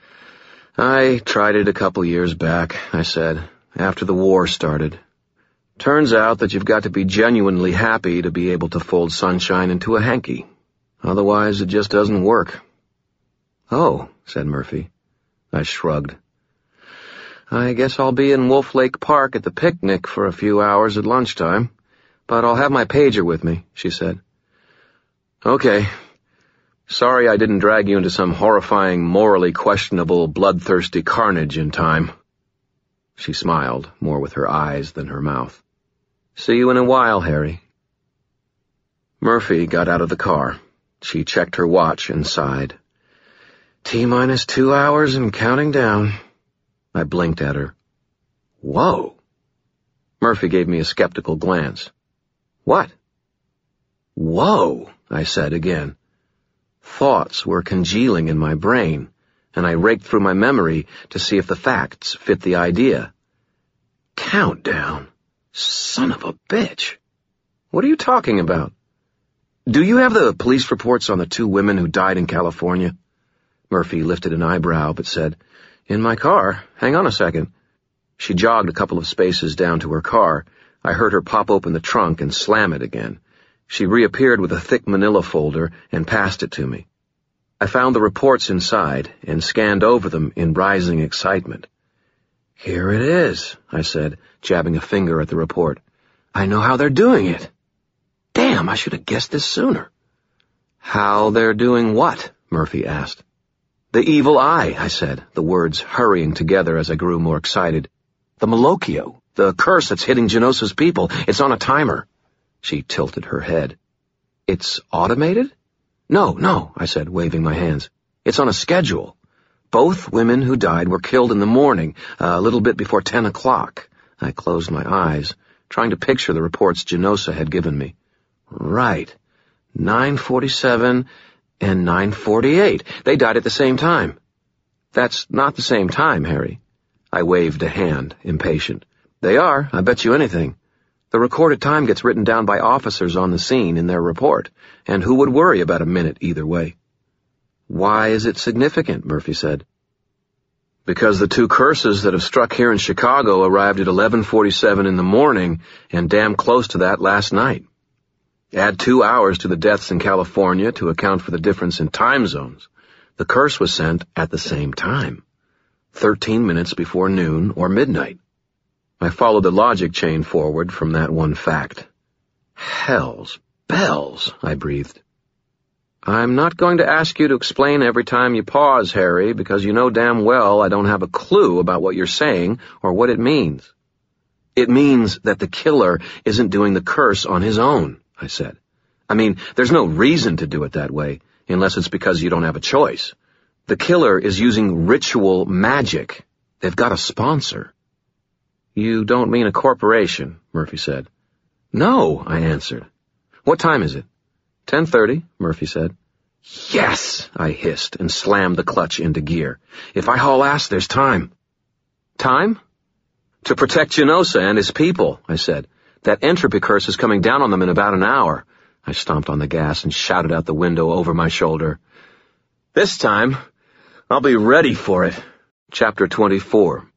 I tried it a couple years back, I said, after the war started. Turns out that you've got to be genuinely happy to be able to fold sunshine into a hanky. Otherwise, it just doesn't work. Oh, said Murphy. I shrugged. I guess I'll be in Wolf Lake Park at the picnic for a few hours at lunchtime, but I'll have my pager with me, she said. Okay. Sorry I didn't drag you into some horrifying, morally questionable, bloodthirsty carnage in time. She smiled, more with her eyes than her mouth. See you in a while, Harry. Murphy got out of the car. She checked her watch and sighed. T-minus two hours and counting down. I blinked at her. Whoa. Murphy gave me a skeptical glance. What? Whoa, I said again. Thoughts were congealing in my brain, and I raked through my memory to see if the facts fit the idea. Countdown? Son of a bitch. What are you talking about? Do you have the police reports on the two women who died in California? Murphy lifted an eyebrow but said, In my car. Hang on a second. She jogged a couple of spaces down to her car. I heard her pop open the trunk and slam it again. She reappeared with a thick manila folder and passed it to me. I found the reports inside and scanned over them in rising excitement. Here it is, I said, jabbing a finger at the report. I know how they're doing it. Damn, I should have guessed this sooner. How they're doing what? Murphy asked. The evil eye, I said, the words hurrying together as I grew more excited. The Malocchio, the curse that's hitting Genosa's people, it's on a timer. She tilted her head. It's automated? No, no, I said, waving my hands. It's on a schedule. Both women who died were killed in the morning, uh, a little bit before ten o'clock. I closed my eyes, trying to picture the reports Genosa had given me. Right. nine forty-seven and nine forty-eight. They died at the same time. That's not the same time, Harry. I waved a hand, impatient. They are, I bet you anything. The recorded time gets written down by officers on the scene in their report, and who would worry about a minute either way? Why is it significant? Murphy said. Because the two curses that have struck here in Chicago arrived at eleven forty-seven in the morning and damn close to that last night. Add two hours to the deaths in California to account for the difference in time zones. The curse was sent at the same time. Thirteen minutes before noon or midnight. I followed the logic chain forward from that one fact. Hell's bells, I breathed. I'm not going to ask you to explain every time you pause, Harry, because you know damn well I don't have a clue about what you're saying or what it means. It means that the killer isn't doing the curse on his own, I said. I mean, there's no reason to do it that way, unless it's because you don't have a choice. The killer is using ritual magic. They've got a sponsor. You don't mean a corporation, Murphy said. No, I answered. What time is it? ten thirty, Murphy said. Yes, I hissed and slammed the clutch into gear. If I haul ass, there's time. Time? To protect Genosa and his people, I said. That entropy curse is coming down on them in about an hour. I stomped on the gas and shouted out the window over my shoulder. This time, I'll be ready for it. Chapter twenty-four.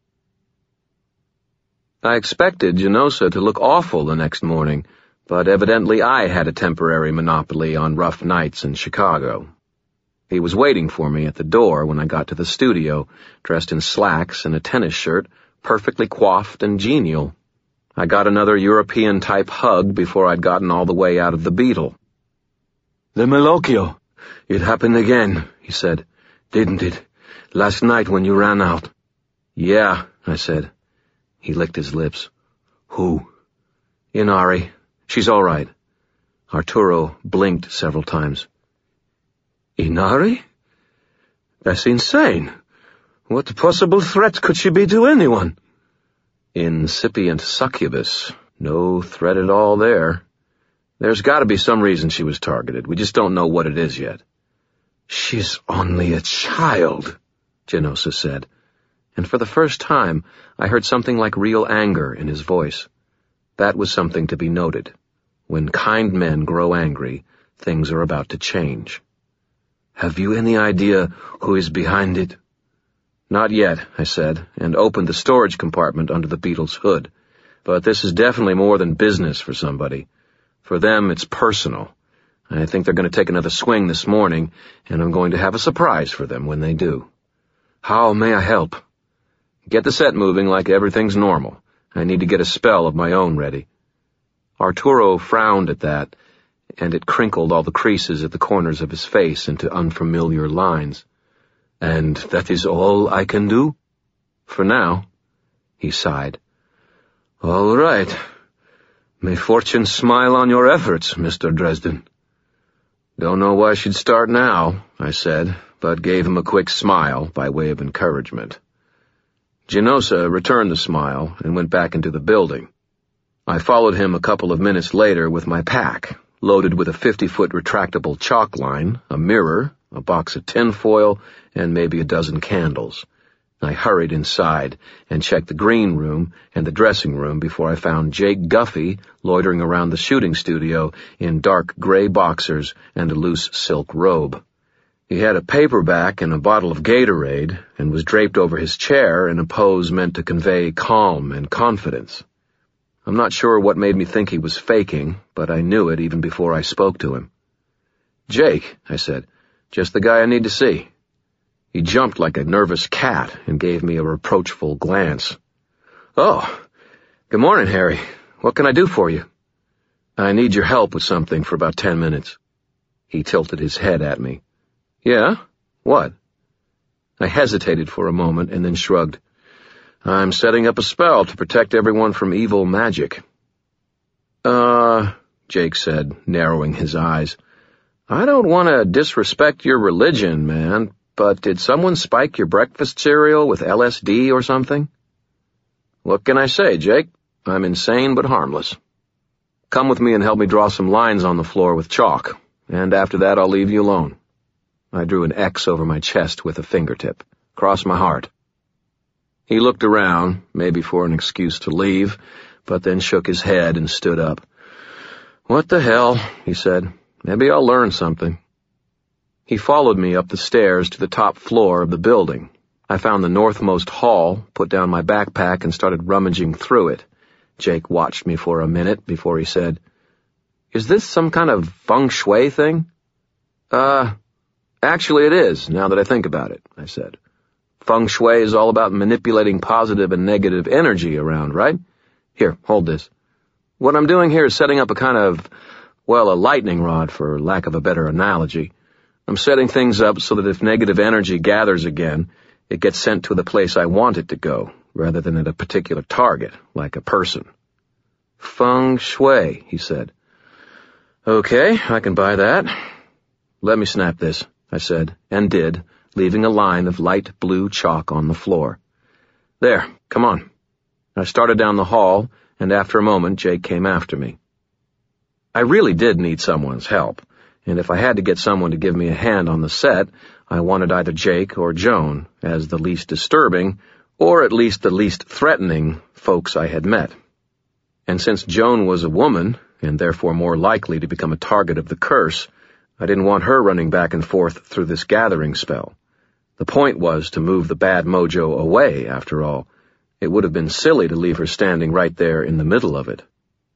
I expected Genosa to look awful the next morning, but evidently I had a temporary monopoly on rough nights in Chicago. He was waiting for me at the door when I got to the studio, dressed in slacks and a tennis shirt, perfectly coiffed and genial. I got another European-type hug before I'd gotten all the way out of the Beetle. The Malocchio. It happened again, he said. Didn't it? Last night when you ran out. Yeah, I said. He licked his lips. Who? Inari. She's all right. Arturo blinked several times. Inari? That's insane. What possible threat could she be to anyone? Incipient succubus. No threat at all there. There's got to be some reason she was targeted. We just don't know what it is yet. She's only a child, Genosa said, and for the first time I heard something like real anger in his voice. That was something to be noted. When kind men grow angry, things are about to change. Have you any idea who is behind it? Not yet, I said, and opened the storage compartment under the Beetle's hood. But this is definitely more than business for somebody. For them, it's personal. I think they're going to take another swing this morning, and I'm going to have a surprise for them when they do. How may I help? Get the set moving like everything's normal. I need to get a spell of my own ready. Arturo frowned at that, and it crinkled all the creases at the corners of his face into unfamiliar lines. And that is all I can do? For now, he sighed. All right. May fortune smile on your efforts, Mister Dresden. Don't know why she'd start now, I said, but gave him a quick smile by way of encouragement. Genosa returned the smile and went back into the building. I followed him a couple of minutes later with my pack, loaded with a fifty-foot retractable chalk line, a mirror, a box of tinfoil, and maybe a dozen candles. I hurried inside and checked the green room and the dressing room before I found Jake Guffey loitering around the shooting studio in dark gray boxers and a loose silk robe. He had a paperback and a bottle of Gatorade and was draped over his chair in a pose meant to convey calm and confidence. I'm not sure what made me think he was faking, but I knew it even before I spoke to him. "Jake," I said, "just the guy I need to see." He jumped like a nervous cat and gave me a reproachful glance. "Oh, good morning, Harry. What can I do for you?" "I need your help with something for about ten minutes. He tilted his head at me. "Yeah? What?" I hesitated for a moment and then shrugged. "I'm setting up a spell to protect everyone from evil magic." Uh, Jake said, narrowing his eyes. "I don't want to disrespect your religion, man, but did someone spike your breakfast cereal with L S D or something?" "What can I say, Jake? I'm insane but harmless. Come with me and help me draw some lines on the floor with chalk, and after that I'll leave you alone." I drew an X over my chest with a fingertip. "Cross my heart." He looked around, maybe for an excuse to leave, but then shook his head and stood up. "What the hell," he said. "Maybe I'll learn something." He followed me up the stairs to the top floor of the building. I found the northmost hall, put down my backpack, and started rummaging through it. Jake watched me for a minute before he said, "Is this some kind of feng shui thing?" Uh, actually it is, now that I think about it," I said. "Feng shui is all about manipulating positive and negative energy around, right? Here, hold this. What I'm doing here is setting up a kind of, well, a lightning rod, for lack of a better analogy. I'm setting things up so that if negative energy gathers again, it gets sent to the place I want it to go, rather than at a particular target, like a person." "Feng shui," he said. "Okay, I can buy that." "Let me snap this," I said, and did, leaving a line of light blue chalk on the floor. "There, come on." I started down the hall, and after a moment Jake came after me. I really did need someone's help, and if I had to get someone to give me a hand on the set, I wanted either Jake or Joan as the least disturbing, or at least the least threatening, folks I had met. And since Joan was a woman, and therefore more likely to become a target of the curse, I didn't want her running back and forth through this gathering spell. The point was to move the bad mojo away, after all. It would have been silly to leave her standing right there in the middle of it.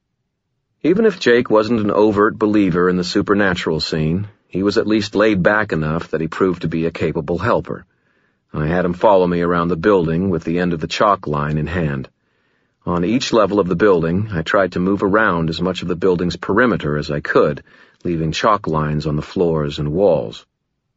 Even if Jake wasn't an overt believer in the supernatural scene, he was at least laid back enough that he proved to be a capable helper. I had him follow me around the building with the end of the chalk line in hand. On each level of the building, I tried to move around as much of the building's perimeter as I could, leaving chalk lines on the floors and walls.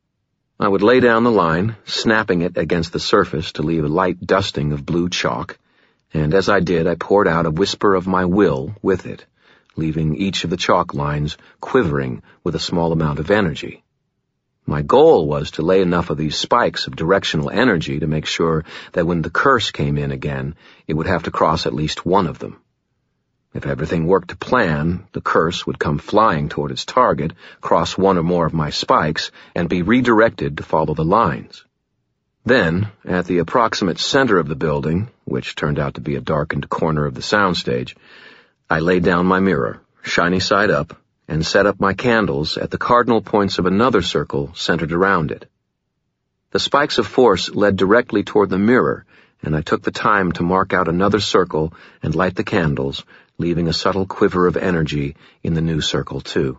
I would lay down the line, snapping it against the surface to leave a light dusting of blue chalk, and as I did I poured out a whisper of my will with it, leaving each of the chalk lines quivering with a small amount of energy. My goal was to lay enough of these spikes of directional energy to make sure that when the curse came in again, it would have to cross at least one of them. If everything worked to plan, the curse would come flying toward its target, cross one or more of my spikes, and be redirected to follow the lines. Then, at the approximate center of the building, which turned out to be a darkened corner of the soundstage, I laid down my mirror, shiny side up, and set up my candles at the cardinal points of another circle centered around it. The spikes of force led directly toward the mirror, and I took the time to mark out another circle and light the candles, leaving a subtle quiver of energy in the new circle, too.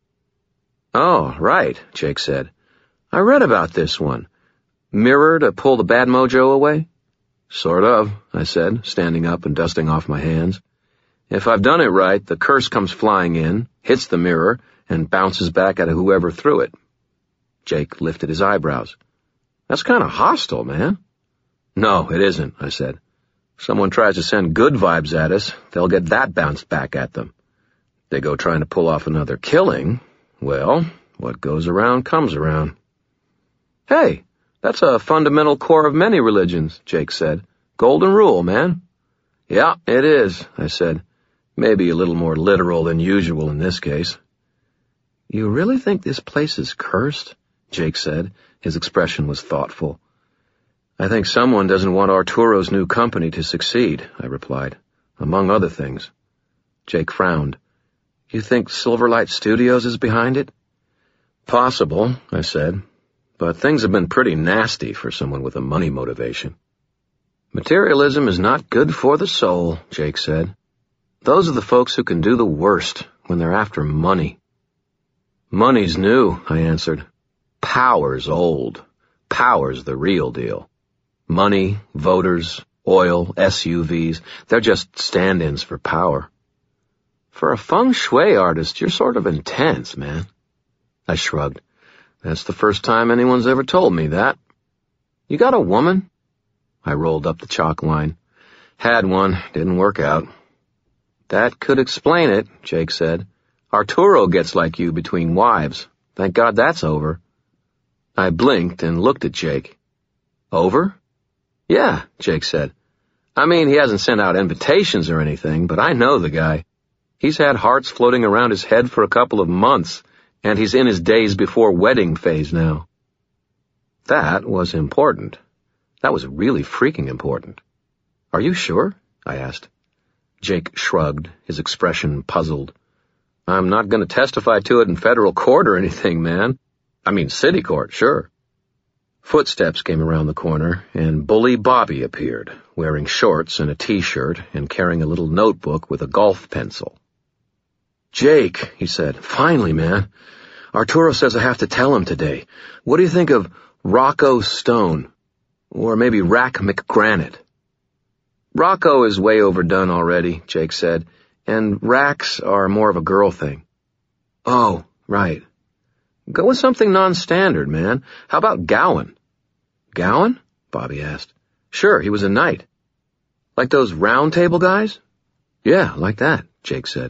"Oh, right," Jake said. "I read about this one. Mirror to pull the bad mojo away?" "Sort of," I said, standing up and dusting off my hands. "If I've done it right, the curse comes flying in, hits the mirror, and bounces back at whoever threw it." Jake lifted his eyebrows. "That's kind of hostile, man." "No, it isn't," I said. "If someone tries to send good vibes at us, they'll get that bounced back at them. They go trying to pull off another killing, well, What goes around comes around. Hey, that's a fundamental core of many religions, Jake said. Golden rule, man. Yeah, it is, I said. Maybe a little more literal than usual in this case. You really think this place is cursed? Jake said. His expression was thoughtful. I think someone doesn't want Arturo's new company to succeed, I replied, among other things. Jake frowned. You think Silverlight Studios is behind it? Possible, I said, but things have been pretty nasty for someone with a money motivation. Materialism is not good for the soul, Jake said. Those are the folks who can do the worst when they're after money. Money's new, I answered. Power's old. Power's the real deal. Money, voters, oil, S U Vs, they're just stand-ins for power. For a feng shui artist, you're sort of intense, man. I shrugged. That's the first time anyone's ever told me that. You got a woman? I rolled up the chalk line. Had one, didn't work out. That could explain it, Jake said. Arturo gets like you between wives. Thank God that's over. I blinked and looked at Jake. Over? Yeah, Jake said. I mean, he hasn't sent out invitations or anything, but I know the guy. He's had hearts floating around his head for a couple of months, and he's in his days before wedding phase now. That was important. That was really freaking important. Are you sure? I asked. Jake shrugged, his expression puzzled. I'm not going to testify to it in federal court or anything, man. I mean, city court, sure. Footsteps came around the corner, and Bully Bobby appeared, wearing shorts and a t-shirt and carrying a little notebook with a golf pencil. Jake, he said, finally, man. Arturo says I have to tell him today. What do you think of Rocco Stone? Or maybe Rack McGranite? Rocco is way overdone already, Jake said, and Racks are more of a girl thing. Oh, right. Go with something non-standard, man. How about Gowan? Gowan? Bobby asked. Sure, he was a knight. Like those round table guys? Yeah, like that, Jake said.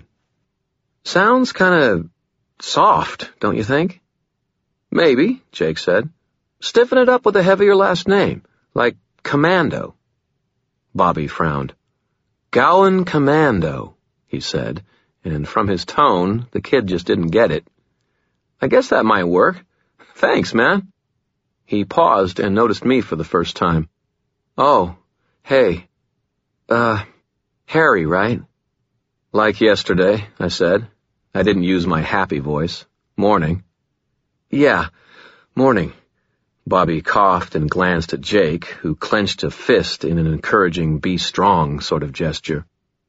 Sounds kind of soft, don't you think? Maybe, Jake said. Stiffen it up with a heavier last name, like Commando. Bobby frowned. Gowan Commando, he said, and from his tone, the kid just didn't get it. I guess that might work. Thanks, man. He paused and noticed me for the first time. Oh, hey. Uh, Harry, right? Like yesterday, I said. I didn't use my happy voice. Morning. Yeah, morning. Bobby coughed and glanced at Jake, who clenched a fist in an encouraging be strong sort of gesture.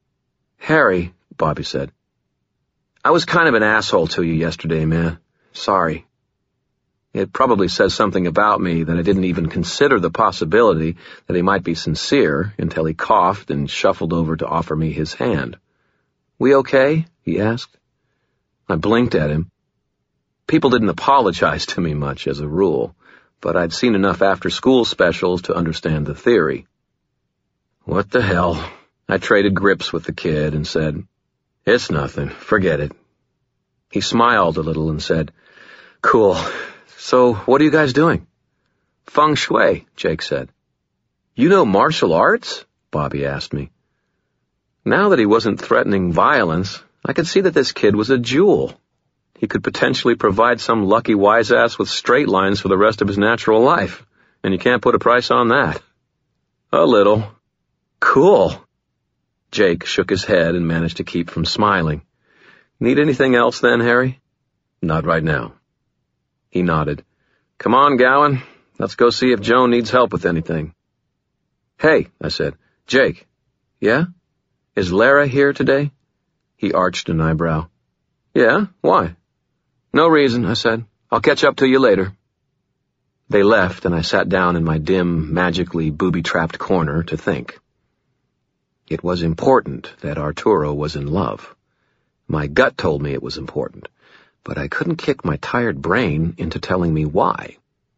Harry, Bobby said. I was kind of an asshole to you yesterday, man. Sorry. It probably says something about me that I didn't even consider the possibility that he might be sincere until he coughed and shuffled over to offer me his hand. We okay? He asked. I blinked at him. People didn't apologize to me much as a rule, but I'd seen enough after-school specials to understand the theory. What the hell? I traded grips with the kid and said, It's nothing. Forget it. He smiled a little and said, Cool. So what are you guys doing? Feng shui, Jake said. You know martial arts? Bobby asked me. Now that he wasn't threatening violence, I could see that this kid was a jewel. He could potentially provide some lucky wise-ass with straight lines for the rest of his natural life, and you can't put a price on that. A little. Cool. Jake shook his head and managed to keep from smiling. Need anything else then, Harry? Not right now. He nodded. Come on, Gowan. Let's go see if Joan needs help with anything. Hey, I said. Jake. Yeah? Is Lara here today? He arched an eyebrow. Yeah? Why? No reason, I said. I'll catch up to you later. They left, and I sat down in my dim, magically booby-trapped corner to think. It was important that Arturo was in love. My gut told me it was important, but I couldn't kick my tired brain into telling me why.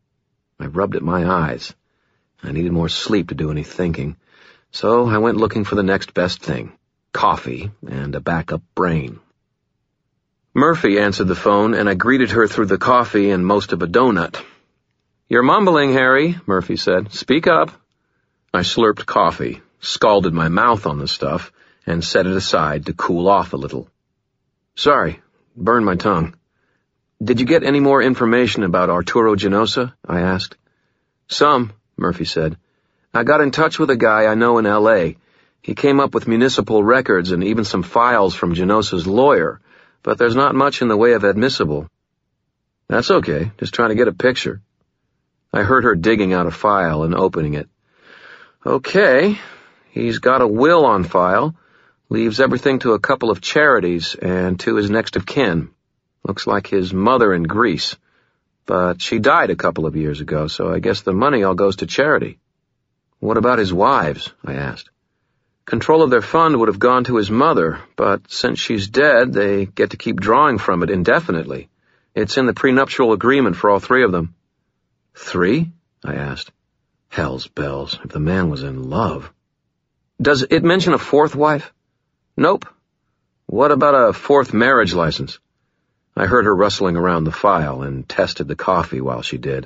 I rubbed at my eyes. I needed more sleep to do any thinking, so I went looking for the next best thing, coffee and a backup brain. Murphy answered the phone, and I greeted her through the coffee and most of a donut. "You're mumbling, Harry," Murphy said. "Speak up." I slurped coffee, scalded my mouth on the stuff, and set it aside to cool off a little. "Sorry, burned my tongue." "Did you get any more information about Arturo Genosa?" I asked. "Some," Murphy said. "I got in touch with a guy I know in L A He came up with municipal records and even some files from Genosa's lawyer, but there's not much in the way of admissible." "That's okay, just trying to get a picture." I heard her digging out a file and opening it. "Okay, he's got a will on file, leaves everything to a couple of charities and to his next of kin. Looks like his mother in Greece, but she died a couple of years ago, so I guess the money all goes to charity." "What about his wives?" I asked. "Control of their fund would have gone to his mother, but since she's dead, they get to keep drawing from it indefinitely. It's in the prenuptial agreement for all three of them." "Three?" I asked. Hell's bells, if the man was in love. "Does it mention a fourth wife?" "Nope." "What about a fourth marriage license?" I heard her rustling around the file and tested the coffee while she did.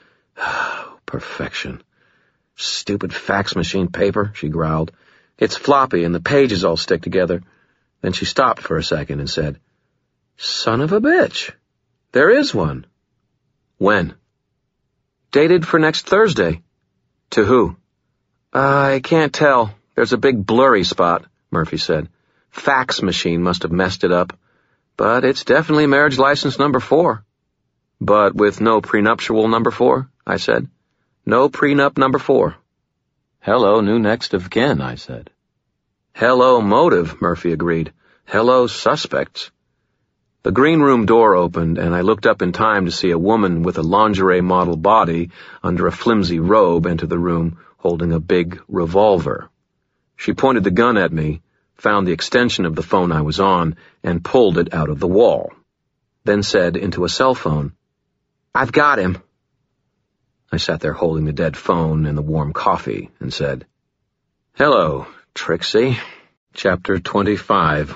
Perfection. "Stupid fax machine paper," she growled. "It's floppy and the pages all stick together." Then she stopped for a second and said, "Son of a bitch. There is one." "When?" "Dated for next Thursday." "To who?" "I can't tell. There's a big blurry spot," Murphy said. "Fax machine must have messed it up. But it's definitely marriage license number four." "But with no prenuptial number four?" I said. "No prenup number four." "Hello, new next of kin," I said. "Hello, motive," Murphy agreed. "Hello, suspects." The green room door opened, and I looked up in time to see a woman with a lingerie model body under a flimsy robe enter the room, holding a big revolver. She pointed the gun at me, found the extension of the phone I was on, and pulled it out of the wall. Then said into a cell phone, "I've got him." I sat there holding the dead phone and the warm coffee and said, "Hello, Trixie." Chapter twenty-five.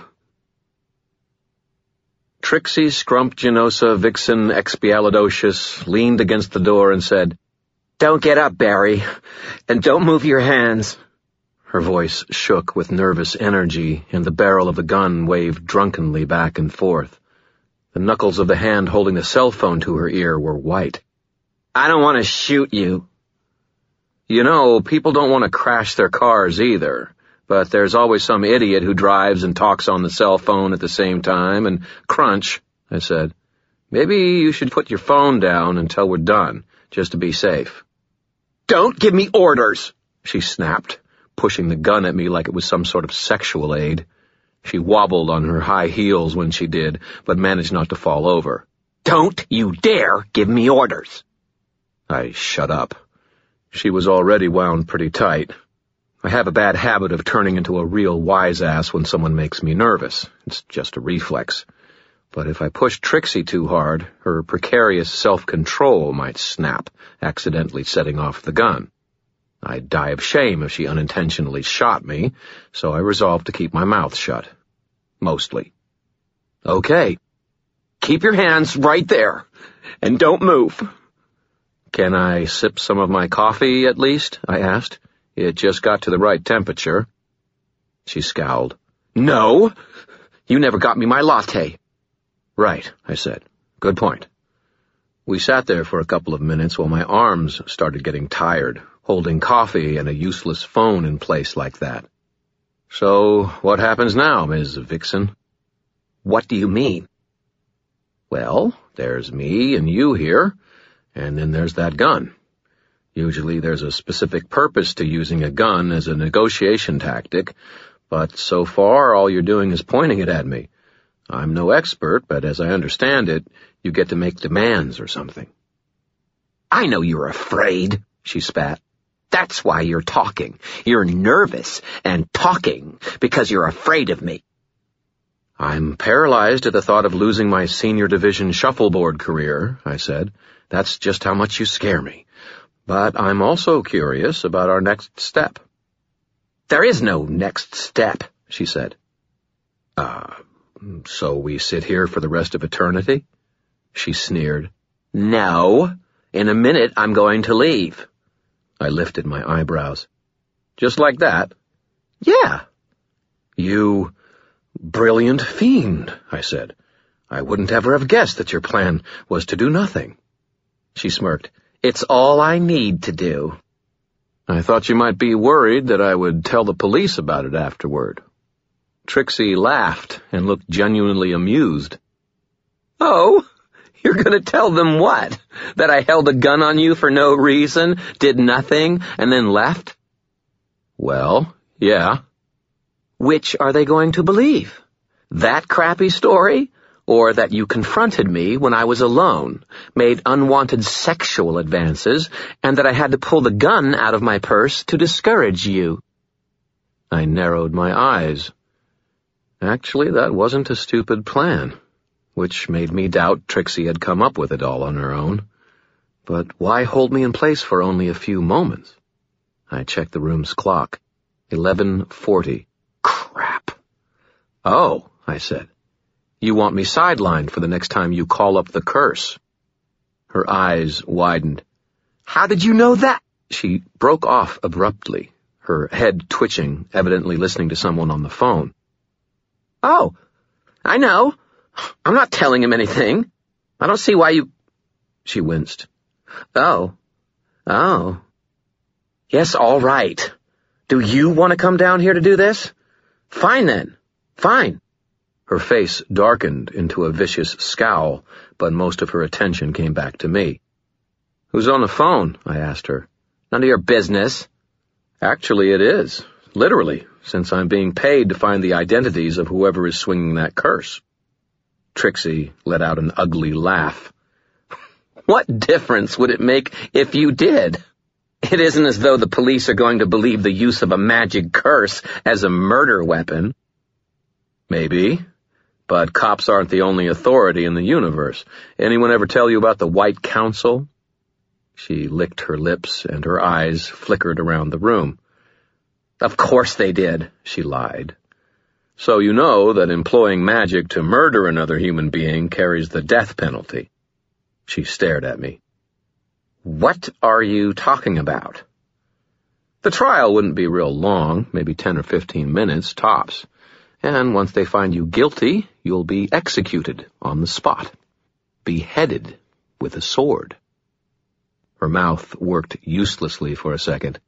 Trixie Scrump Genosa Vixen Expialidocious leaned against the door and said, "Don't get up, Barry, and don't move your hands." Her voice shook with nervous energy, and the barrel of the gun waved drunkenly back and forth. The knuckles of the hand holding the cell phone to her ear were white. "I don't want to shoot you." "You know, people don't want to crash their cars either, but there's always some idiot who drives and talks on the cell phone at the same time, and crunch," I said. "Maybe you should put your phone down until we're done, just to be safe." "Don't give me orders," she snapped, pushing the gun at me like it was some sort of sexual aid. She wobbled on her high heels when she did, but managed not to fall over. "Don't you dare give me orders." I shut up. She was already wound pretty tight. I have a bad habit of turning into a real wise-ass when someone makes me nervous. It's just a reflex. But if I pushed Trixie too hard, her precarious self-control might snap, accidentally setting off the gun. I'd die of shame if she unintentionally shot me, so I resolved to keep my mouth shut. Mostly. "Okay. Keep your hands right there, and don't move." "Can I sip some of my coffee, at least?" I asked. It just got to the right temperature. She scowled. "No! You never got me my latte." "Right," I said. "Good point." We sat there for a couple of minutes while my arms started getting tired, holding coffee and a useless phone in place like that. "So, what happens now, Miz Vixen?" "What do you mean?" "Well, there's me and you here, and then there's that gun. Usually there's a specific purpose to using a gun as a negotiation tactic, but so far all you're doing is pointing it at me. I'm no expert, but as I understand it, you get to make demands or something." "I know you're afraid," she spat. "That's why you're talking. You're nervous and talking because you're afraid of me." "I'm paralyzed at the thought of losing my senior division shuffleboard career," I said. "That's just how much you scare me. But I'm also curious about our next step." "There is no next step," she said. Uh, So we sit here for the rest of eternity? She sneered. No. In a minute I'm going to leave. I lifted my eyebrows. Just like that? Yeah. You brilliant fiend, I said. I wouldn't ever have guessed that your plan was to do nothing. She smirked. It's all I need to do. I thought you might be worried that I would tell the police about it afterward. Trixie laughed and looked genuinely amused. Oh, you're going to tell them what? That I held a gun on you for no reason, did nothing, and then left? Well, yeah. Which are they going to believe? That crappy story? Or that you confronted me when I was alone, made unwanted sexual advances, and that I had to pull the gun out of my purse to discourage you? I narrowed my eyes. Actually, that wasn't a stupid plan, which made me doubt Trixie had come up with it all on her own. But why hold me in place for only a few moments? I checked the room's clock. eleven forty. Crap. Oh, I said. You want me sidelined for the next time you call up the curse. Her eyes widened. How did you know that? She broke off abruptly, her head twitching, evidently listening to someone on the phone. Oh, I know. I'm not telling him anything. I don't see why you... She winced. Oh. Oh. Yes, all right. Do you want to come down here to do this? Fine then. Fine. Her face darkened into a vicious scowl, but most of her attention came back to me. Who's on the phone? I asked her. None of your business. Actually, it is. Literally, since I'm being paid to find the identities of whoever is swinging that curse. Trixie let out an ugly laugh. What difference would it make if you did? It isn't as though the police are going to believe the use of a magic curse as a murder weapon. Maybe. But cops aren't the only authority in the universe. Anyone ever tell you about the White Council? She licked her lips and her eyes flickered around the room. Of course they did, she lied. So you know that employing magic to murder another human being carries the death penalty. She stared at me. What are you talking about? The trial wouldn't be real long, maybe ten or fifteen minutes, tops. And once they find you guilty, you'll be executed on the spot. Beheaded with a sword. Her mouth worked uselessly for a second.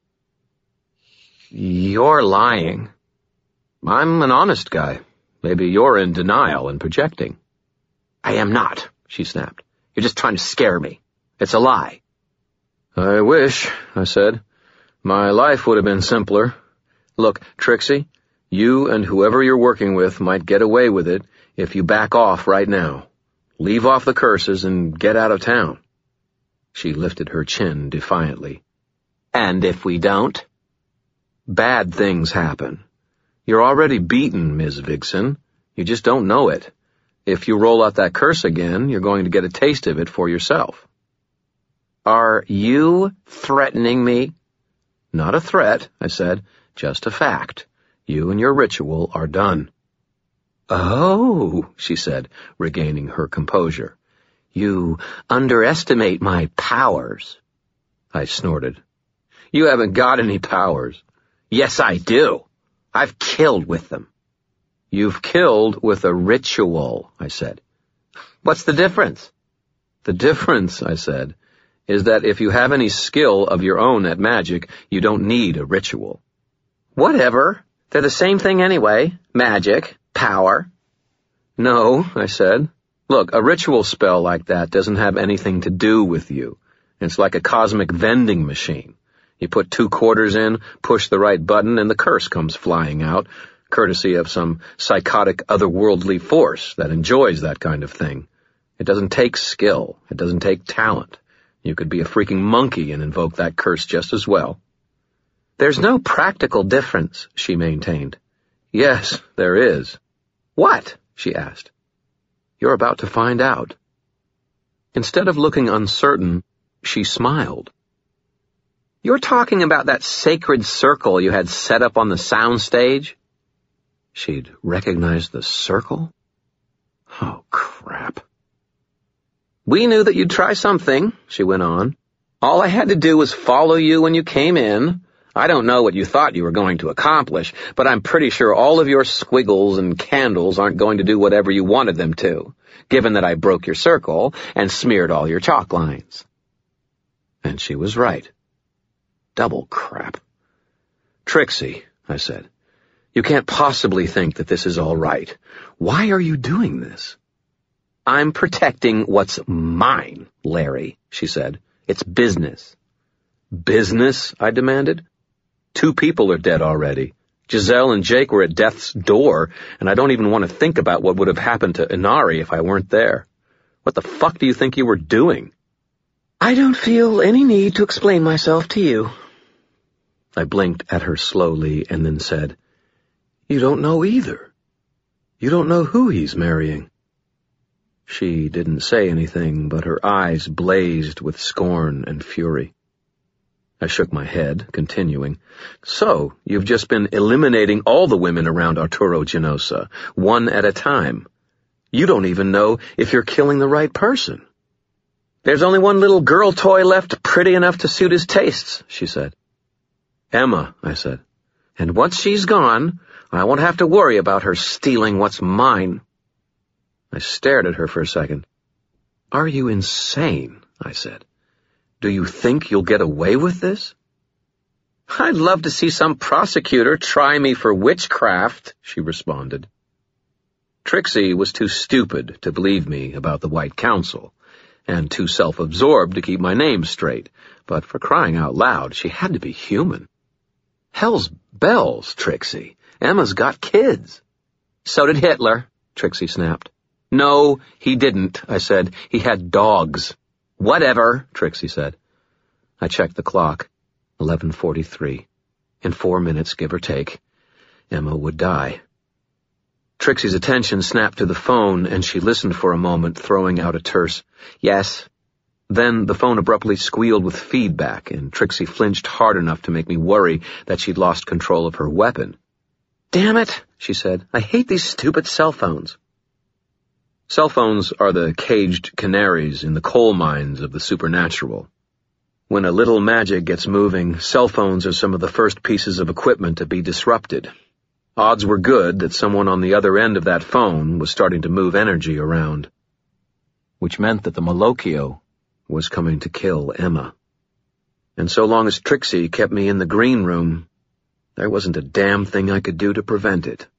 You're lying. I'm an honest guy. Maybe you're in denial and projecting. I am not, she snapped. You're just trying to scare me. It's a lie. I wish, I said. My life would have been simpler. Look, Trixie, you and whoever you're working with might get away with it if you back off right now. Leave off the curses and get out of town. She lifted her chin defiantly. And if we don't? Bad things happen. You're already beaten, Miz Vixen. You just don't know it. If you roll out that curse again, you're going to get a taste of it for yourself. Are you threatening me? Not a threat, I said, just a fact. You and your ritual are done. Oh, she said, regaining her composure. You underestimate my powers. I snorted. You haven't got any powers. Yes, I do. I've killed with them. You've killed with a ritual, I said. What's the difference? The difference, I said, is that if you have any skill of your own at magic, you don't need a ritual. Whatever. They're the same thing anyway. Magic. Power. No, I said. Look, a ritual spell like that doesn't have anything to do with you. It's like a cosmic vending machine. You put two quarters in, push the right button, and the curse comes flying out, courtesy of some psychotic otherworldly force that enjoys that kind of thing. It doesn't take skill. It doesn't take talent. You could be a freaking monkey and invoke that curse just as well. There's no practical difference, she maintained. Yes, there is. What? She asked. You're about to find out. Instead of looking uncertain, she smiled. You're talking about that sacred circle you had set up on the sound stage? She'd recognized the circle? Oh, crap. "We knew that you'd try something," she went on. "All I had to do was follow you when you came in. I don't know what you thought you were going to accomplish, but I'm pretty sure all of your squiggles and candles aren't going to do whatever you wanted them to, given that I broke your circle and smeared all your chalk lines." And she was right. Double crap. "Trixie," I said, "you can't possibly think that this is all right. Why are you doing this?" "I'm protecting what's mine, Larry," she said. "It's business." "Business?" I demanded. "Two people are dead already. Giselle and Jake were at death's door, and I don't even want to think about what would have happened to Inari if I weren't there. What the fuck do you think you were doing?" "I don't feel any need to explain myself to you." I blinked at her slowly and then said, "You don't know either. You don't know who he's marrying." She didn't say anything, but her eyes blazed with scorn and fury. I shook my head, continuing, "So, you've just been eliminating all the women around Arturo Genosa, one at a time. You don't even know if you're killing the right person." "There's only one little girl toy left pretty enough to suit his tastes," she said. "Emma," I said. "And once she's gone, I won't have to worry about her stealing what's mine." I stared at her for a second. "Are you insane?" I said. "Do you think you'll get away with this?" "I'd love to see some prosecutor try me for witchcraft," she responded. Trixie was too stupid to believe me about the White Council, and too self-absorbed to keep my name straight, but for crying out loud, she had to be human. "Hell's bells, Trixie. Emma's got kids." "So did Hitler," Trixie snapped. "No, he didn't," I said. "He had dogs." "Whatever," Trixie said. I checked the clock. eleven forty-three. In four minutes, give or take, Emma would die. Trixie's attention snapped to the phone, and she listened for a moment, throwing out a terse, "Yes." Then the phone abruptly squealed with feedback, and Trixie flinched hard enough to make me worry that she'd lost control of her weapon. "Damn it," she said. "I hate these stupid cell phones." Cell phones are the caged canaries in the coal mines of the supernatural. When a little magic gets moving, cell phones are some of the first pieces of equipment to be disrupted. Odds were good that someone on the other end of that phone was starting to move energy around, which meant that the Malocchio was coming to kill Emma. And so long as Trixie kept me in the green room, there wasn't a damn thing I could do to prevent it.